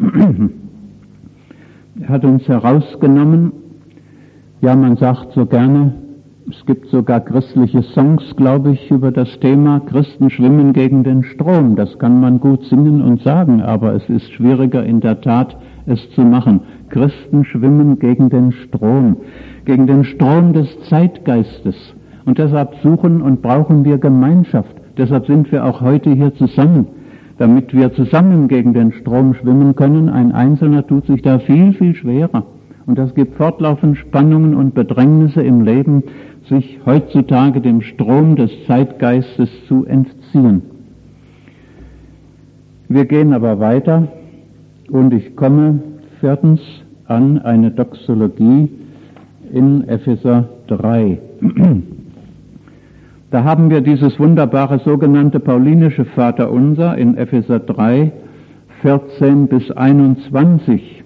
Speaker 1: Er hat uns herausgenommen, ja, man sagt so gerne, es gibt sogar christliche Songs, glaube ich, über das Thema, Christen schwimmen gegen den Strom. Das kann man gut singen und sagen, aber es ist schwieriger in der Tat, es zu machen. Christen schwimmen gegen den Strom, gegen den Strom des Zeitgeistes. Und deshalb suchen und brauchen wir Gemeinschaft. Deshalb sind wir auch heute hier zusammen, damit wir zusammen gegen den Strom schwimmen können. Ein Einzelner tut sich da viel, viel schwerer. Und das gibt fortlaufend Spannungen und Bedrängnisse im Leben, sich heutzutage dem Strom des Zeitgeistes zu entziehen. Wir gehen aber weiter und ich komme viertens an eine Doxologie in Epheser drei. Da haben wir dieses wunderbare sogenannte paulinische Vaterunser in Epheser drei, vierzehn bis einundzwanzig.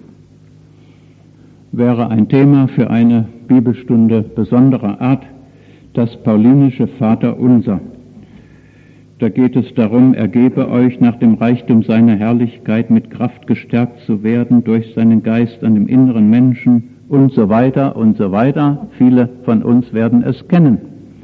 Speaker 1: Wäre ein Thema für eine Bibelstunde besonderer Art, das paulinische Vaterunser. Da geht es darum, er gebe euch nach dem Reichtum seiner Herrlichkeit mit Kraft gestärkt zu werden durch seinen Geist an dem inneren Menschen und so weiter und so weiter. Viele von uns werden es kennen.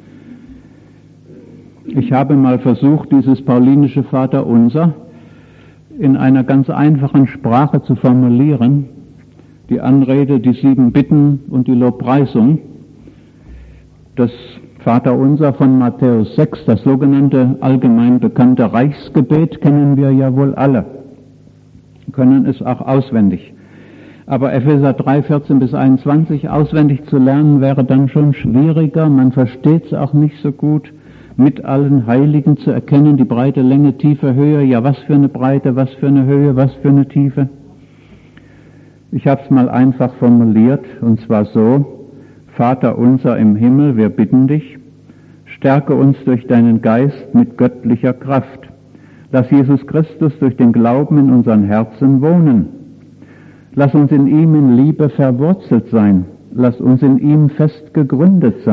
Speaker 1: Ich habe mal versucht, dieses paulinische Vaterunser in einer ganz einfachen Sprache zu formulieren. Die Anrede, die sieben Bitten und die Lobpreisung. Das Vaterunser von Matthäus sechs, das sogenannte allgemein bekannte Reichsgebet, kennen wir ja wohl alle, können es auch auswendig. Aber Epheser drei, vierzehn bis einundzwanzig auswendig zu lernen, wäre dann schon schwieriger, man versteht es auch nicht so gut, mit allen Heiligen zu erkennen, die Breite, Länge, Tiefe, Höhe, ja was für eine Breite, was für eine Höhe, was für eine Tiefe. Ich habe es mal einfach formuliert, und zwar so: Vater unser im Himmel, wir bitten dich, stärke uns durch deinen Geist mit göttlicher Kraft. Lass Jesus Christus durch den Glauben in unseren Herzen wohnen. Lass uns in ihm in Liebe verwurzelt sein. Lass uns in ihm fest gegründet sein.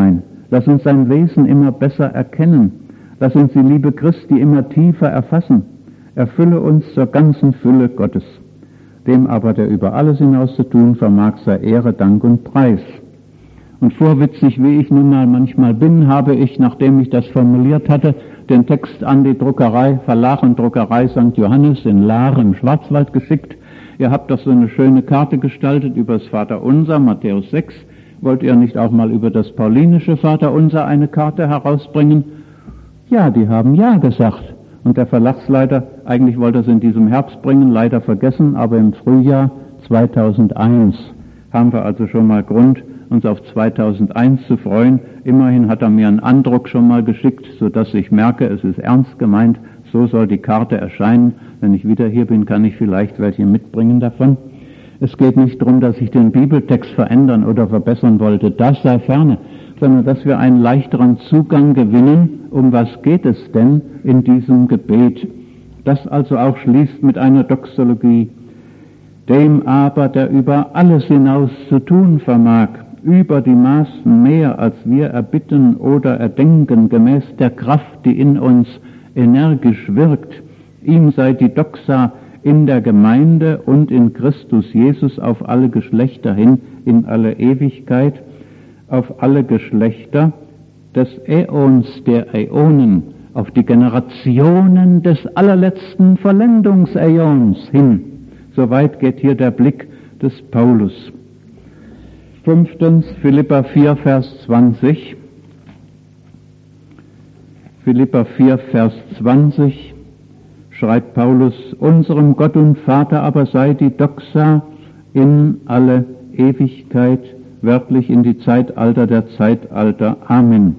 Speaker 1: Lass uns sein Wesen immer besser erkennen. Lass uns die Liebe Christi immer tiefer erfassen. Erfülle uns zur ganzen Fülle Gottes. Dem aber, der über alles hinaus zu tun vermag, sei Ehre, Dank und Preis. Und vorwitzig, wie ich nun mal manchmal bin, habe ich, nachdem ich das formuliert hatte, den Text an die Druckerei, Verlag und Druckerei Sankt Johannes in Lahr im Schwarzwald geschickt. Ihr habt doch so eine schöne Karte gestaltet über das Vaterunser, Matthäus sechs. Wollt ihr nicht auch mal über das paulinische Vaterunser eine Karte herausbringen? Ja, die haben ja gesagt. Und der Verlagsleiter, eigentlich wollte er es in diesem Herbst bringen, leider vergessen, aber im Frühjahr zweitausendeins haben wir also schon mal Grund, uns auf zweitausendeins zu freuen. Immerhin hat er mir einen Andruck schon mal geschickt, sodass ich merke, es ist ernst gemeint. So soll die Karte erscheinen. Wenn ich wieder hier bin, kann ich vielleicht welche mitbringen davon. Es geht nicht darum, dass ich den Bibeltext verändern oder verbessern wollte. Das sei ferne. Sondern dass wir einen leichteren Zugang gewinnen. Um was geht es denn in diesem Gebet? Das also auch schließt mit einer Doxologie. Dem aber, der über alles hinaus zu tun vermag, über die Maßen mehr, als wir erbitten oder erdenken, gemäß der Kraft, die in uns energisch wirkt. Ihm sei die Doxa in der Gemeinde und in Christus Jesus auf alle Geschlechter hin, in alle Ewigkeit, auf alle Geschlechter des Äons der Äonen, auf die Generationen des allerletzten Vollendungsäons hin. Soweit geht hier der Blick des Paulus. Fünftens, Philipper vier, Vers zwanzig. Philipper vier, Vers zwanzig schreibt Paulus, unserem Gott und Vater aber sei die Doxa in alle Ewigkeit, wörtlich in die Zeitalter der Zeitalter. Amen.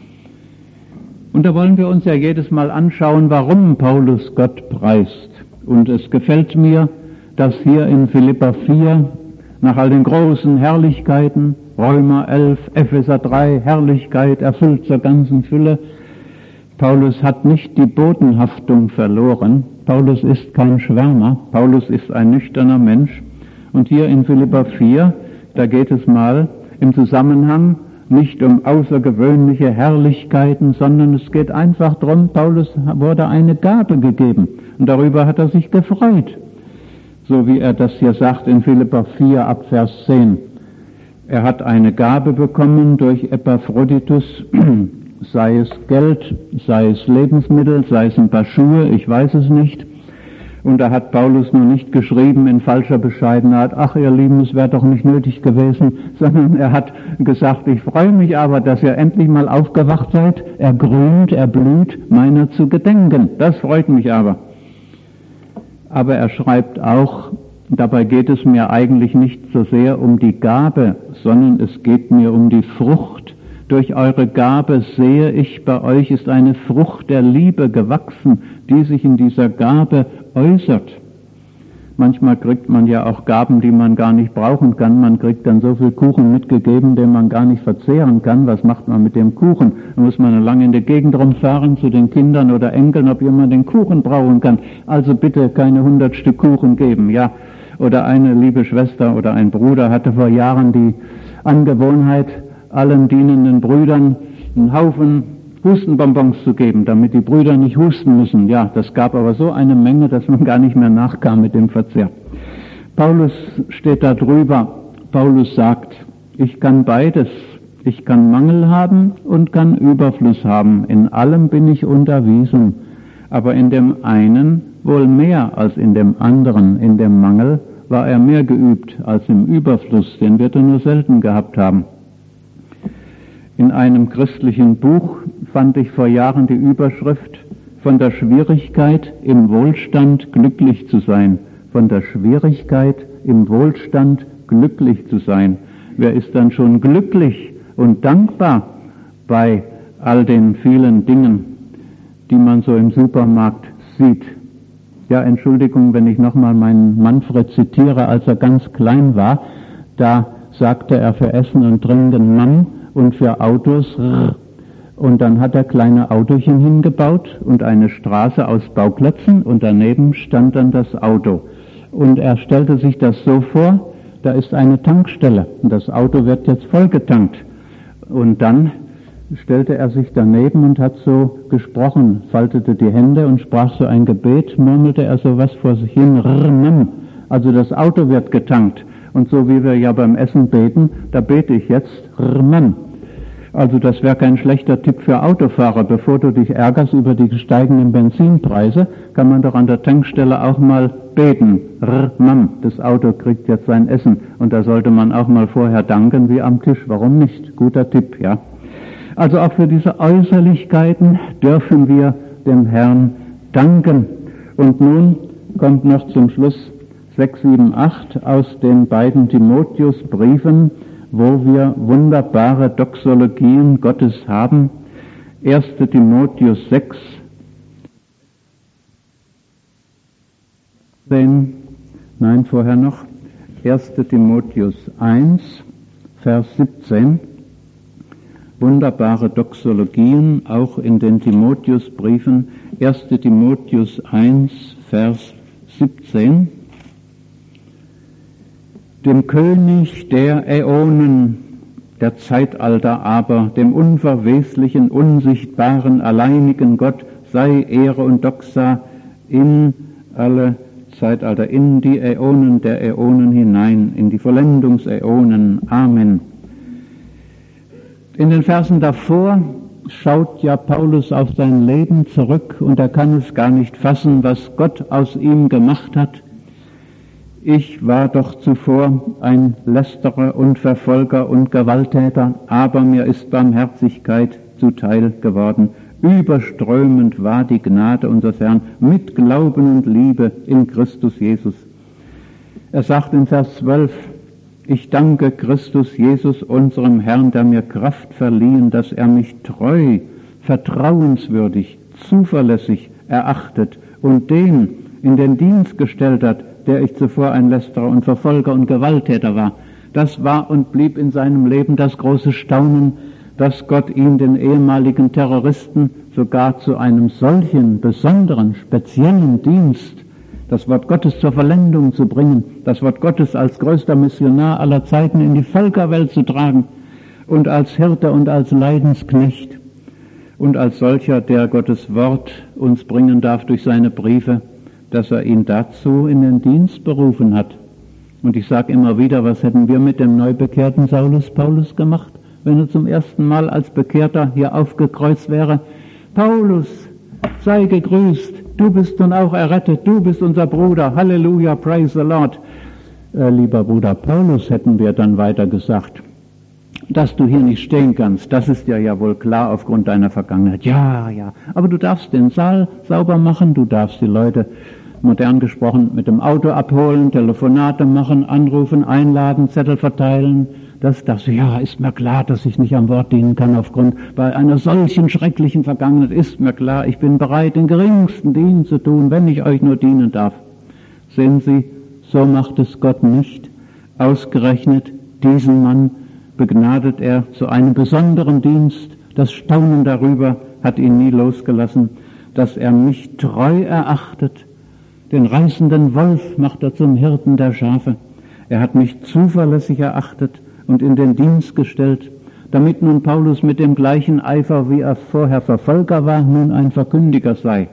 Speaker 1: Und da wollen wir uns ja jedes Mal anschauen, warum Paulus Gott preist. Und es gefällt mir, dass hier in Philipper vier nach all den großen Herrlichkeiten, Römer elf, Epheser drei, Herrlichkeit erfüllt zur ganzen Fülle, Paulus hat nicht die Bodenhaftung verloren. Paulus ist kein Schwärmer. Paulus ist ein nüchterner Mensch. Und hier in Philipper vier, da geht es mal im Zusammenhang nicht um außergewöhnliche Herrlichkeiten, sondern es geht einfach darum, Paulus wurde eine Gabe gegeben. Und darüber hat er sich gefreut. So wie er das hier sagt in Philipper vier ab Vers zehn. Er hat eine Gabe bekommen durch Epaphroditus, sei es Geld, sei es Lebensmittel, sei es ein paar Schuhe, ich weiß es nicht. Und da hat Paulus nur nicht geschrieben in falscher Bescheidenheit, ach ihr Lieben, es wäre doch nicht nötig gewesen, sondern er hat gesagt, ich freue mich aber, dass ihr endlich mal aufgewacht seid, er grünt, er blüht, meiner zu gedenken. Das freut mich aber. Aber er schreibt auch, dabei geht es mir eigentlich nicht so sehr um die Gabe, sondern es geht mir um die Frucht. Durch eure Gabe sehe ich, bei euch ist eine Frucht der Liebe gewachsen, die sich in dieser Gabe äußert. Manchmal kriegt man ja auch Gaben, die man gar nicht brauchen kann. Man kriegt dann so viel Kuchen mitgegeben, den man gar nicht verzehren kann. Was macht man mit dem Kuchen? Da muss man lange in der Gegend rumfahren zu den Kindern oder Enkeln, ob jemand den Kuchen brauchen kann. Also bitte keine hundert Stück Kuchen geben, ja. Oder eine liebe Schwester oder ein Bruder hatte vor Jahren die Angewohnheit, allen dienenden Brüdern einen Haufen Hustenbonbons zu geben, damit die Brüder nicht husten müssen. Ja, das gab aber so eine Menge, dass man gar nicht mehr nachkam mit dem Verzehr. Paulus steht da drüber. Paulus sagt, ich kann beides. Ich kann Mangel haben und kann Überfluss haben. In allem bin ich unterwiesen. Aber in dem einen wohl mehr als in dem anderen. In dem Mangel war er mehr geübt als im Überfluss. Den wird er nur selten gehabt haben. In einem christlichen Buch fand ich vor Jahren die Überschrift von der Schwierigkeit im Wohlstand glücklich zu sein. Von der Schwierigkeit im Wohlstand glücklich zu sein. Wer ist dann schon glücklich und dankbar bei all den vielen Dingen, die man so im Supermarkt sieht? Ja, Entschuldigung, wenn ich nochmal meinen Manfred zitiere, als er ganz klein war, da sagte er für Essen und Trinken Mann, und für Autos, und dann hat er kleine Autochen hingebaut und eine Straße aus Bauklötzen und daneben stand dann das Auto. Und er stellte sich das so vor, da ist eine Tankstelle und das Auto wird jetzt vollgetankt. Und dann stellte er sich daneben und hat so gesprochen, faltete die Hände und sprach so ein Gebet, murmelte er so was vor sich hin, rrrm, also das Auto wird getankt. Und so wie wir ja beim Essen beten, da bete ich jetzt, rrrm. Also das wäre kein schlechter Tipp für Autofahrer. Bevor du dich ärgerst über die steigenden Benzinpreise, kann man doch an der Tankstelle auch mal beten. Rrrm, das Auto kriegt jetzt sein Essen. Und da sollte man auch mal vorher danken, wie am Tisch. Warum nicht? Guter Tipp, ja. Also auch für diese Äußerlichkeiten dürfen wir dem Herrn danken. Und nun kommt noch zum Schluss sechs, sieben, acht aus den beiden Timotheus-Briefen, wo wir wunderbare Doxologien Gottes haben. erster Timotheus sechs, nein, vorher noch, erster Timotheus eins, Vers siebzehn. Wunderbare Doxologien, auch in den Timotheusbriefen, erster Timotheus eins, Vers siebzehn. Dem König der Äonen, der Zeitalter aber, dem unverweslichen, unsichtbaren, alleinigen Gott, sei Ehre und Doxa in alle Zeitalter, in die Äonen der Äonen hinein, in die Vollendungsäonen. Amen. In den Versen davor schaut ja Paulus auf sein Leben zurück und er kann es gar nicht fassen, was Gott aus ihm gemacht hat. Ich war doch zuvor ein Lästerer und Verfolger und Gewalttäter, aber mir ist Barmherzigkeit zuteil geworden. Überströmend war die Gnade unseres Herrn mit Glauben und Liebe in Christus Jesus. Er sagt in Vers zwölf, ich danke Christus Jesus, unserem Herrn, der mir Kraft verliehen, dass er mich treu, vertrauenswürdig, zuverlässig erachtet und den in den Dienst gestellt hat, der ich zuvor ein Lästerer und Verfolger und Gewalttäter war. Das war und blieb in seinem Leben das große Staunen, dass Gott ihn, den ehemaligen Terroristen, sogar zu einem solchen besonderen, speziellen Dienst, das Wort Gottes zur Vollendung zu bringen, das Wort Gottes als größter Missionar aller Zeiten in die Völkerwelt zu tragen und als Hirte und als Leidensknecht und als solcher, der Gottes Wort uns bringen darf durch seine Briefe, dass er ihn dazu in den Dienst berufen hat. Und ich sage immer wieder, was hätten wir mit dem neubekehrten Saulus Paulus gemacht, wenn er zum ersten Mal als Bekehrter hier aufgekreuzt wäre? Paulus, sei gegrüßt, du bist nun auch errettet, du bist unser Bruder, Halleluja, praise the Lord. Äh, lieber Bruder Paulus, hätten wir dann weiter gesagt, dass du hier nicht stehen kannst, das ist dir ja wohl klar aufgrund deiner Vergangenheit. Ja, ja, aber du darfst den Saal sauber machen, du darfst die Leute, modern gesprochen, mit dem Auto abholen, Telefonate machen, anrufen, einladen, Zettel verteilen. Das darfst du, ja, ist mir klar, dass ich nicht am Wort dienen kann aufgrund, bei einer solchen schrecklichen Vergangenheit ist mir klar, ich bin bereit, den geringsten Dienst zu tun, wenn ich euch nur dienen darf. Sehen Sie, so macht es Gott nicht. Ausgerechnet diesen Mann begnadet er zu einem besonderen Dienst. Das Staunen darüber hat ihn nie losgelassen, dass er mich treu erachtet. Den reißenden Wolf macht er zum Hirten der Schafe. Er hat mich zuverlässig erachtet und in den Dienst gestellt, damit nun Paulus mit dem gleichen Eifer, wie er vorher Verfolger war, nun ein Verkündiger sei.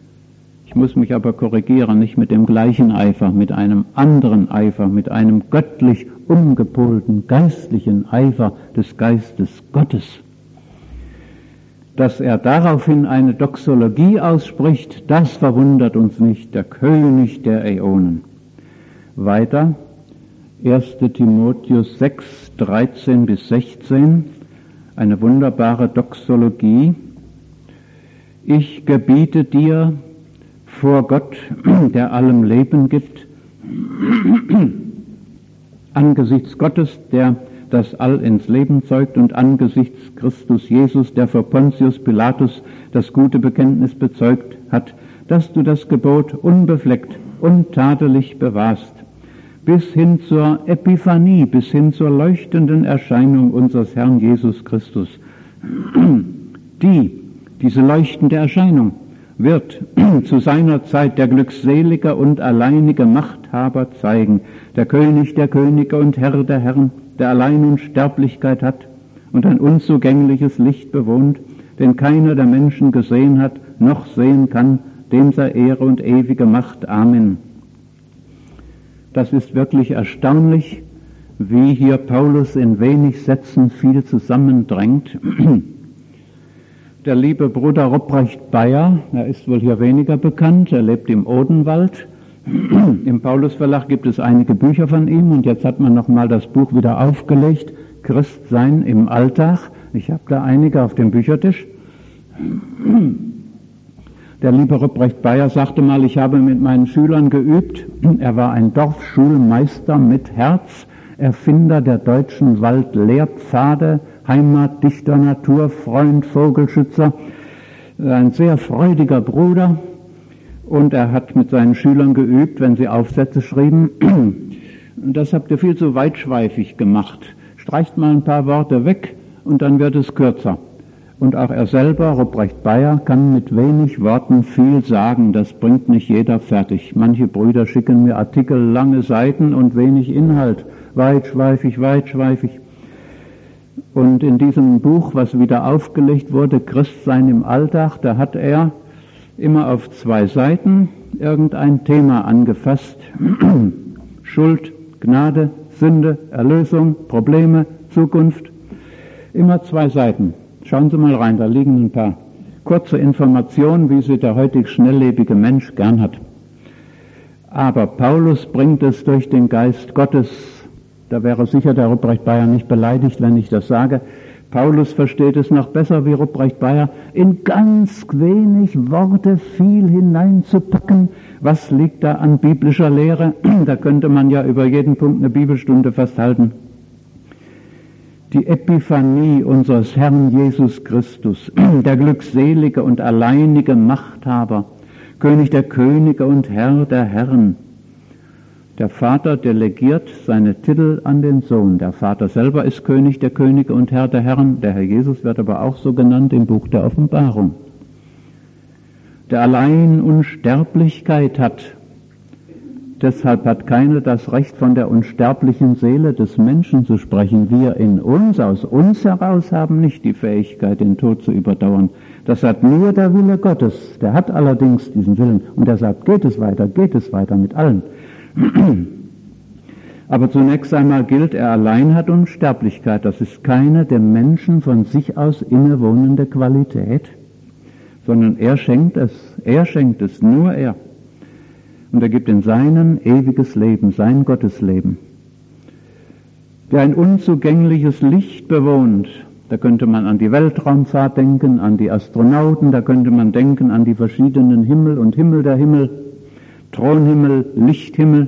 Speaker 1: Ich muss mich aber korrigieren, nicht mit dem gleichen Eifer, mit einem anderen Eifer, mit einem göttlich umgepolten, geistlichen Eifer des Geistes Gottes. Dass er daraufhin eine Doxologie ausspricht, das verwundert uns nicht, der König der Äonen. Weiter, erster Timotheus sechs, dreizehn bis sechzehn, eine wunderbare Doxologie. Ich gebiete dir vor Gott, der allem Leben gibt, angesichts Gottes, der das All ins Leben zeugt, und angesichts Christus Jesus, der vor Pontius Pilatus das gute Bekenntnis bezeugt hat, dass du das Gebot unbefleckt, untadelig bewahrst, bis hin zur Epiphanie, bis hin zur leuchtenden Erscheinung unseres Herrn Jesus Christus. Die, diese leuchtende Erscheinung, wird zu seiner Zeit der glückselige und alleinige Machthaber zeigen, der König der Könige und Herr der Herren, der allein Unsterblichkeit hat und ein unzugängliches Licht bewohnt, den keiner der Menschen gesehen hat, noch sehen kann, dem sei Ehre und ewige Macht. Amen. Das ist wirklich erstaunlich, wie hier Paulus in wenig Sätzen viel zusammendrängt. Der liebe Bruder Ruprecht Beyer, er ist wohl hier weniger bekannt, er lebt im Odenwald. Im Paulus-Verlag gibt es einige Bücher von ihm und jetzt hat man nochmal das Buch wieder aufgelegt, Christsein im Alltag. Ich habe da einige auf dem Büchertisch. Der liebe Ruprecht Beyer sagte mal, ich habe mit meinen Schülern geübt. Er war ein Dorfschulmeister mit Herz, Erfinder der deutschen Waldlehrpfade, Heimatdichter, Naturfreund, Vogelschützer, ein sehr freudiger Bruder. Und er hat mit seinen Schülern geübt, wenn sie Aufsätze schrieben. Das habt ihr viel zu weitschweifig gemacht. Streicht mal ein paar Worte weg und dann wird es kürzer. Und auch er selber, Ruprecht Beyer, kann mit wenig Worten viel sagen. Das bringt nicht jeder fertig. Manche Brüder schicken mir Artikel, lange Seiten und wenig Inhalt. Weitschweifig, weitschweifig. Und in diesem Buch, was wieder aufgelegt wurde, Christsein im Alltag, da hat er immer auf zwei Seiten irgendein Thema angefasst. Schuld, Gnade, Sünde, Erlösung, Probleme, Zukunft. Immer zwei Seiten. Schauen Sie mal rein, da liegen ein paar kurze Informationen, wie sie der heutige schnelllebige Mensch gern hat. Aber Paulus bringt es durch den Geist Gottes. Da wäre sicher der Ruprecht Beyer nicht beleidigt, wenn ich das sage. Paulus versteht es noch besser wie Ruprecht Beyer, in ganz wenig Worte viel hineinzupacken. Was liegt da an biblischer Lehre? Da könnte man ja über jeden Punkt eine Bibelstunde festhalten. Die Epiphanie unseres Herrn Jesus Christus, der glückselige und alleinige Machthaber, König der Könige und Herr der Herren. Der Vater delegiert seine Titel an den Sohn. Der Vater selber ist König der Könige und Herr der Herren. Der Herr Jesus wird aber auch so genannt im Buch der Offenbarung. Der allein Unsterblichkeit hat. Deshalb hat keiner das Recht, von der unsterblichen Seele des Menschen zu sprechen. Wir in uns, aus uns heraus, haben nicht die Fähigkeit, den Tod zu überdauern. Das hat nur der Wille Gottes. Der hat allerdings diesen Willen. Und er sagt, geht es weiter, geht es weiter mit allen. Aber zunächst einmal gilt, er allein hat Unsterblichkeit. Das ist keine dem Menschen von sich aus innewohnende Qualität, sondern er schenkt es. Er schenkt es, nur er. Und er gibt in seinen ewiges Leben, sein Gottesleben. Der ein unzugängliches Licht bewohnt. Da könnte man an die Weltraumfahrt denken, an die Astronauten, da könnte man denken an die verschiedenen Himmel und Himmel der Himmel, Thronhimmel, Lichthimmel,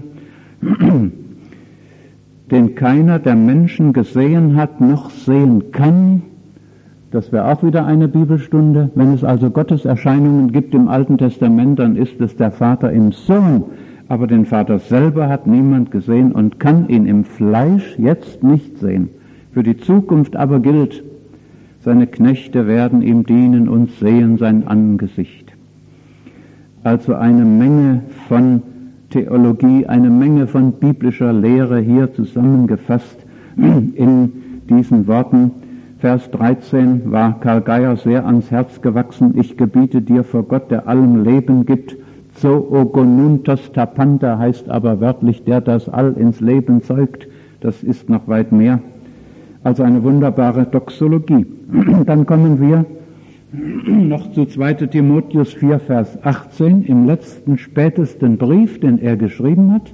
Speaker 1: den keiner der Menschen gesehen hat, noch sehen kann. Das wäre auch wieder eine Bibelstunde. Wenn es also Gottes Erscheinungen gibt im Alten Testament, dann ist es der Vater im Sohn. Aber den Vater selber hat niemand gesehen und kann ihn im Fleisch jetzt nicht sehen. Für die Zukunft aber gilt, seine Knechte werden ihm dienen und sehen sein Angesicht. Also eine Menge von Theologie, eine Menge von biblischer Lehre hier zusammengefasst in diesen Worten. Vers dreizehn war Karl Geier sehr ans Herz gewachsen. Ich gebiete dir vor Gott, der allem Leben gibt. Zoogonuntos tapanta heißt aber wörtlich, der das All ins Leben zeugt. Das ist noch weit mehr. Also eine wunderbare Doxologie. Dann kommen wir noch zu zweiter Timotheus vier, Vers achtzehn, im letzten, spätesten Brief, den er geschrieben hat.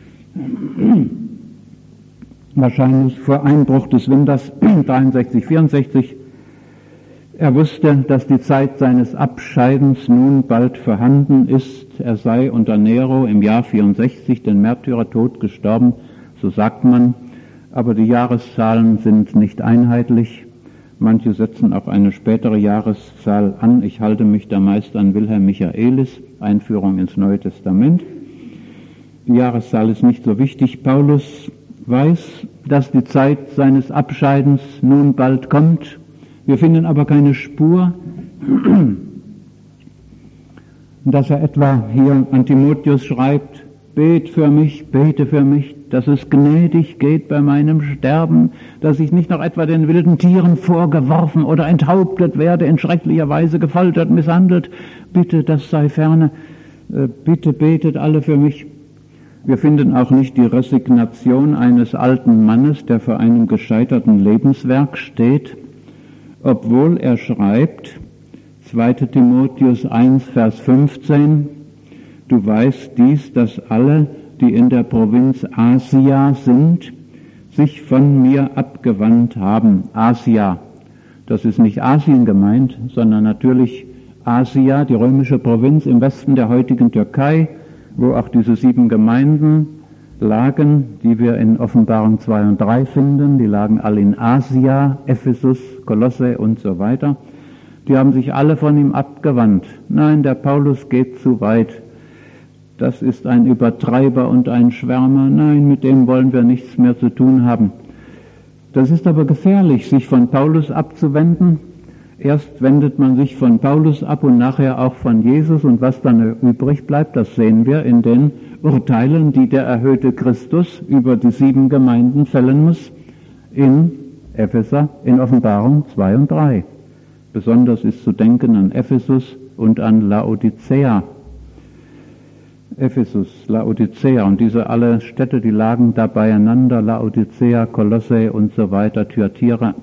Speaker 1: Wahrscheinlich vor Einbruch des Winters dreiundsechzig, vierundsechzig. Er wusste, dass die Zeit seines Abscheidens nun bald vorhanden ist. Er sei unter Nero im Jahr vierundsechzig den Märtyrertod gestorben, so sagt man. Aber die Jahreszahlen sind nicht einheitlich. Manche setzen auch eine spätere Jahreszahl an. Ich halte mich da meist an Wilhelm Michaelis, Einführung ins Neue Testament. Die Jahreszahl ist nicht so wichtig. Paulus weiß, dass die Zeit seines Abscheidens nun bald kommt. Wir finden aber keine Spur, dass er etwa hier an Timotheus schreibt, bet für mich, bete für mich, dass es gnädig geht bei meinem Sterben, dass ich nicht noch etwa den wilden Tieren vorgeworfen oder enthauptet werde, in schrecklicher Weise gefoltert, misshandelt. Bitte, das sei ferne. Bitte betet alle für mich. Wir finden auch nicht die Resignation eines alten Mannes, der vor einem gescheiterten Lebenswerk steht, obwohl er schreibt, zweiter Timotheus eins, Vers fünfzehn, du weißt dies, dass alle, die in der Provinz Asia sind, sich von mir abgewandt haben. Asia, das ist nicht Asien gemeint, sondern natürlich Asia, die römische Provinz im Westen der heutigen Türkei, wo auch diese sieben Gemeinden lagen, die wir in Offenbarung zwei und drei finden. Die lagen alle in Asia, Ephesus, Kolosse und so weiter. Die haben sich alle von ihm abgewandt. Nein, der Paulus geht zu weit. Das ist ein Übertreiber und ein Schwärmer. Nein, mit dem wollen wir nichts mehr zu tun haben. Das ist aber gefährlich, sich von Paulus abzuwenden. Erst wendet man sich von Paulus ab und nachher auch von Jesus. Und was dann übrig bleibt, das sehen wir in den Urteilen, die der erhöhte Christus über die sieben Gemeinden fällen muss in Epheser, in Offenbarung zwei und drei. Besonders ist zu denken an Ephesus und an Laodicea. Ephesus, Laodicea und diese alle Städte, die lagen da beieinander, Laodicea, Kolosse und so weiter, Thyatira.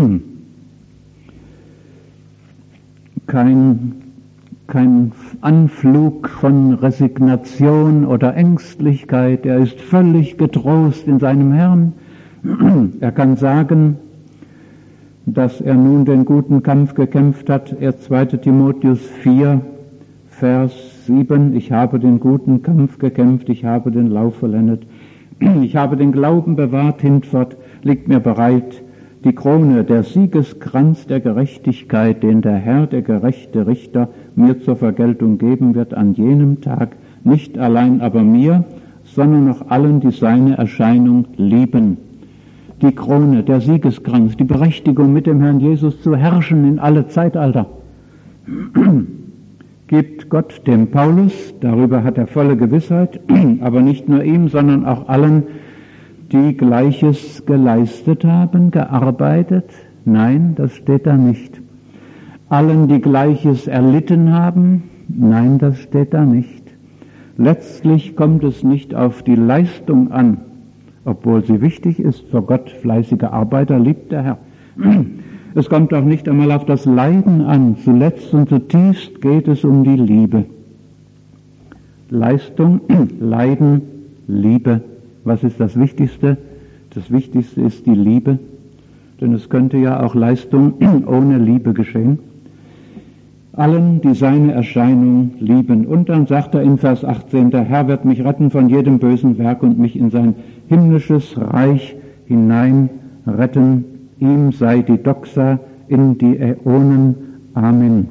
Speaker 1: Kein, kein Anflug von Resignation oder Ängstlichkeit, er ist völlig getrost in seinem Herrn. Er kann sagen, dass er nun den guten Kampf gekämpft hat. Er zweiter Timotheus vier, Vers sieben, ich habe den guten Kampf gekämpft, ich habe den Lauf vollendet, ich habe den Glauben bewahrt, hinfort liegt mir bereit die Krone, der Siegeskranz der Gerechtigkeit, den der Herr, der gerechte Richter, mir zur Vergeltung geben wird an jenem Tag, nicht allein aber mir, sondern auch allen, die seine Erscheinung lieben. Die Krone, der Siegeskranz, die Berechtigung, mit dem Herrn Jesus zu herrschen in alle Zeitalter, gibt Gott dem Paulus, darüber hat er volle Gewissheit, aber nicht nur ihm, sondern auch allen, die Gleiches geleistet haben, gearbeitet. Nein, das steht da nicht. Allen, die Gleiches erlitten haben. Nein, das steht da nicht. Letztlich kommt es nicht auf die Leistung an, obwohl sie wichtig ist. Für Gott fleißige Arbeiter liebt der Herr. Es kommt auch nicht einmal auf das Leiden an. Zuletzt und zutiefst geht es um die Liebe. Leistung, Leiden, Liebe. Was ist das Wichtigste? Das Wichtigste ist die Liebe, denn es könnte ja auch Leistung ohne Liebe geschehen. Allen, die seine Erscheinung lieben. Und dann sagt er in Vers achtzehn, der Herr wird mich retten von jedem bösen Werk und mich in sein himmlisches Reich hinein retten. Ihm sei die Doxa in die Äonen. Amen.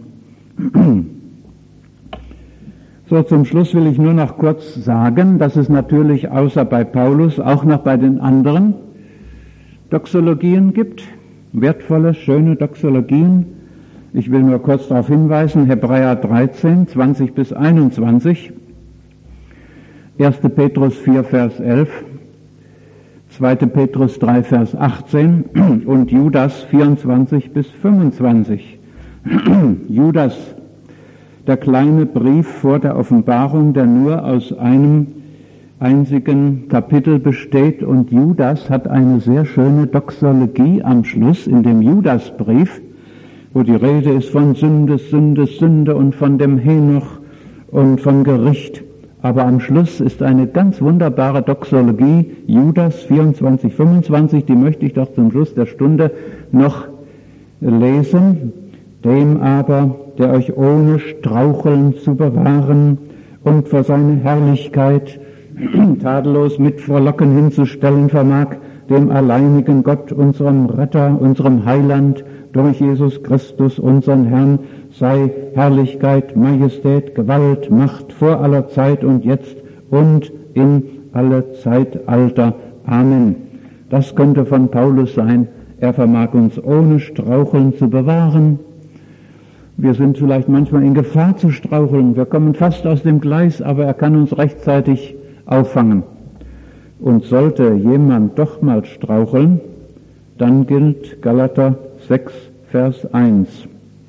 Speaker 1: So, zum Schluss will ich nur noch kurz sagen, dass es natürlich außer bei Paulus auch noch bei den anderen Doxologien gibt, wertvolle, schöne Doxologien. Ich will nur kurz darauf hinweisen, Hebräer dreizehn, zwanzig bis einundzwanzig, erster Petrus vier, Vers elf, zweiter Petrus drei, Vers achtzehn und Judas vierundzwanzig bis fünfundzwanzig. Judas, der kleine Brief vor der Offenbarung, der nur aus einem einzigen Kapitel besteht, und Judas hat eine sehr schöne Doxologie am Schluss in dem Judasbrief, wo die Rede ist von Sünde, Sünde, Sünde und von dem Henoch und von Gericht. Aber am Schluss ist eine ganz wunderbare Doxologie, Judas vierundzwanzig, fünfundzwanzig, die möchte ich doch zum Schluss der Stunde noch lesen. Dem aber, der euch ohne Straucheln zu bewahren und vor seine Herrlichkeit tadellos mit Frohlocken hinzustellen vermag, dem alleinigen Gott, unserem Retter, unserem Heiland, durch Jesus Christus, unseren Herrn, sei Herrlichkeit, Majestät, Gewalt, Macht vor aller Zeit und jetzt und in alle Zeitalter. Amen. Das könnte von Paulus sein. Er vermag uns ohne Straucheln zu bewahren. Wir sind vielleicht manchmal in Gefahr zu straucheln. Wir kommen fast aus dem Gleis, aber er kann uns rechtzeitig auffangen. Und sollte jemand doch mal straucheln, dann gilt Galater sechs, Vers eins.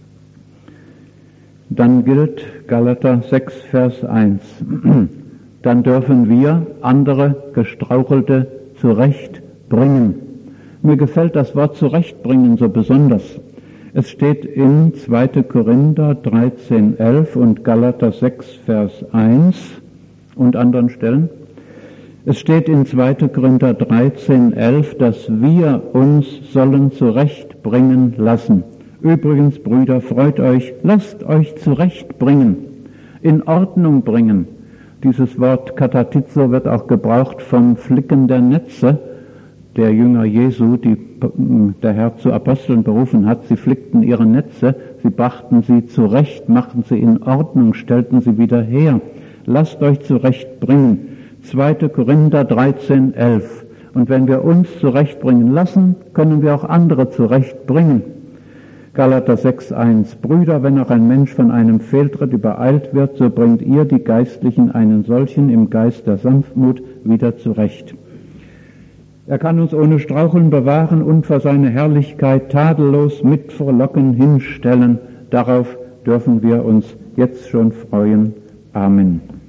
Speaker 1: Dann gilt Galater sechs, Vers eins. Dann dürfen wir andere Gestrauchelte zurechtbringen. Mir gefällt das Wort zurechtbringen so besonders. Es steht in zweiter Korinther dreizehn, elf und Galater sechs, Vers eins und anderen Stellen. Es steht in zweiter Korinther dreizehn, elf, dass wir uns sollen zurechtbringen lassen. Übrigens, Brüder, freut euch, lasst euch zurechtbringen, in Ordnung bringen. Dieses Wort Katatizo wird auch gebraucht vom Flicken der Netze der Jünger Jesu, die der Herr zu Aposteln berufen hat. Sie flickten ihre Netze, sie brachten sie zurecht, machten sie in Ordnung, stellten sie wieder her. Lasst euch zurechtbringen. zweiter Korinther dreizehn, elf. Und wenn wir uns zurechtbringen lassen, können wir auch andere zurechtbringen. Galater sechs, eins. Brüder, wenn auch ein Mensch von einem Fehltritt übereilt wird, so bringt ihr, die Geistlichen, einen solchen im Geist der Sanftmut wieder zurecht. Er kann uns ohne Straucheln bewahren und vor seine Herrlichkeit tadellos mit Frohlocken hinstellen. Darauf dürfen wir uns jetzt schon freuen. Amen.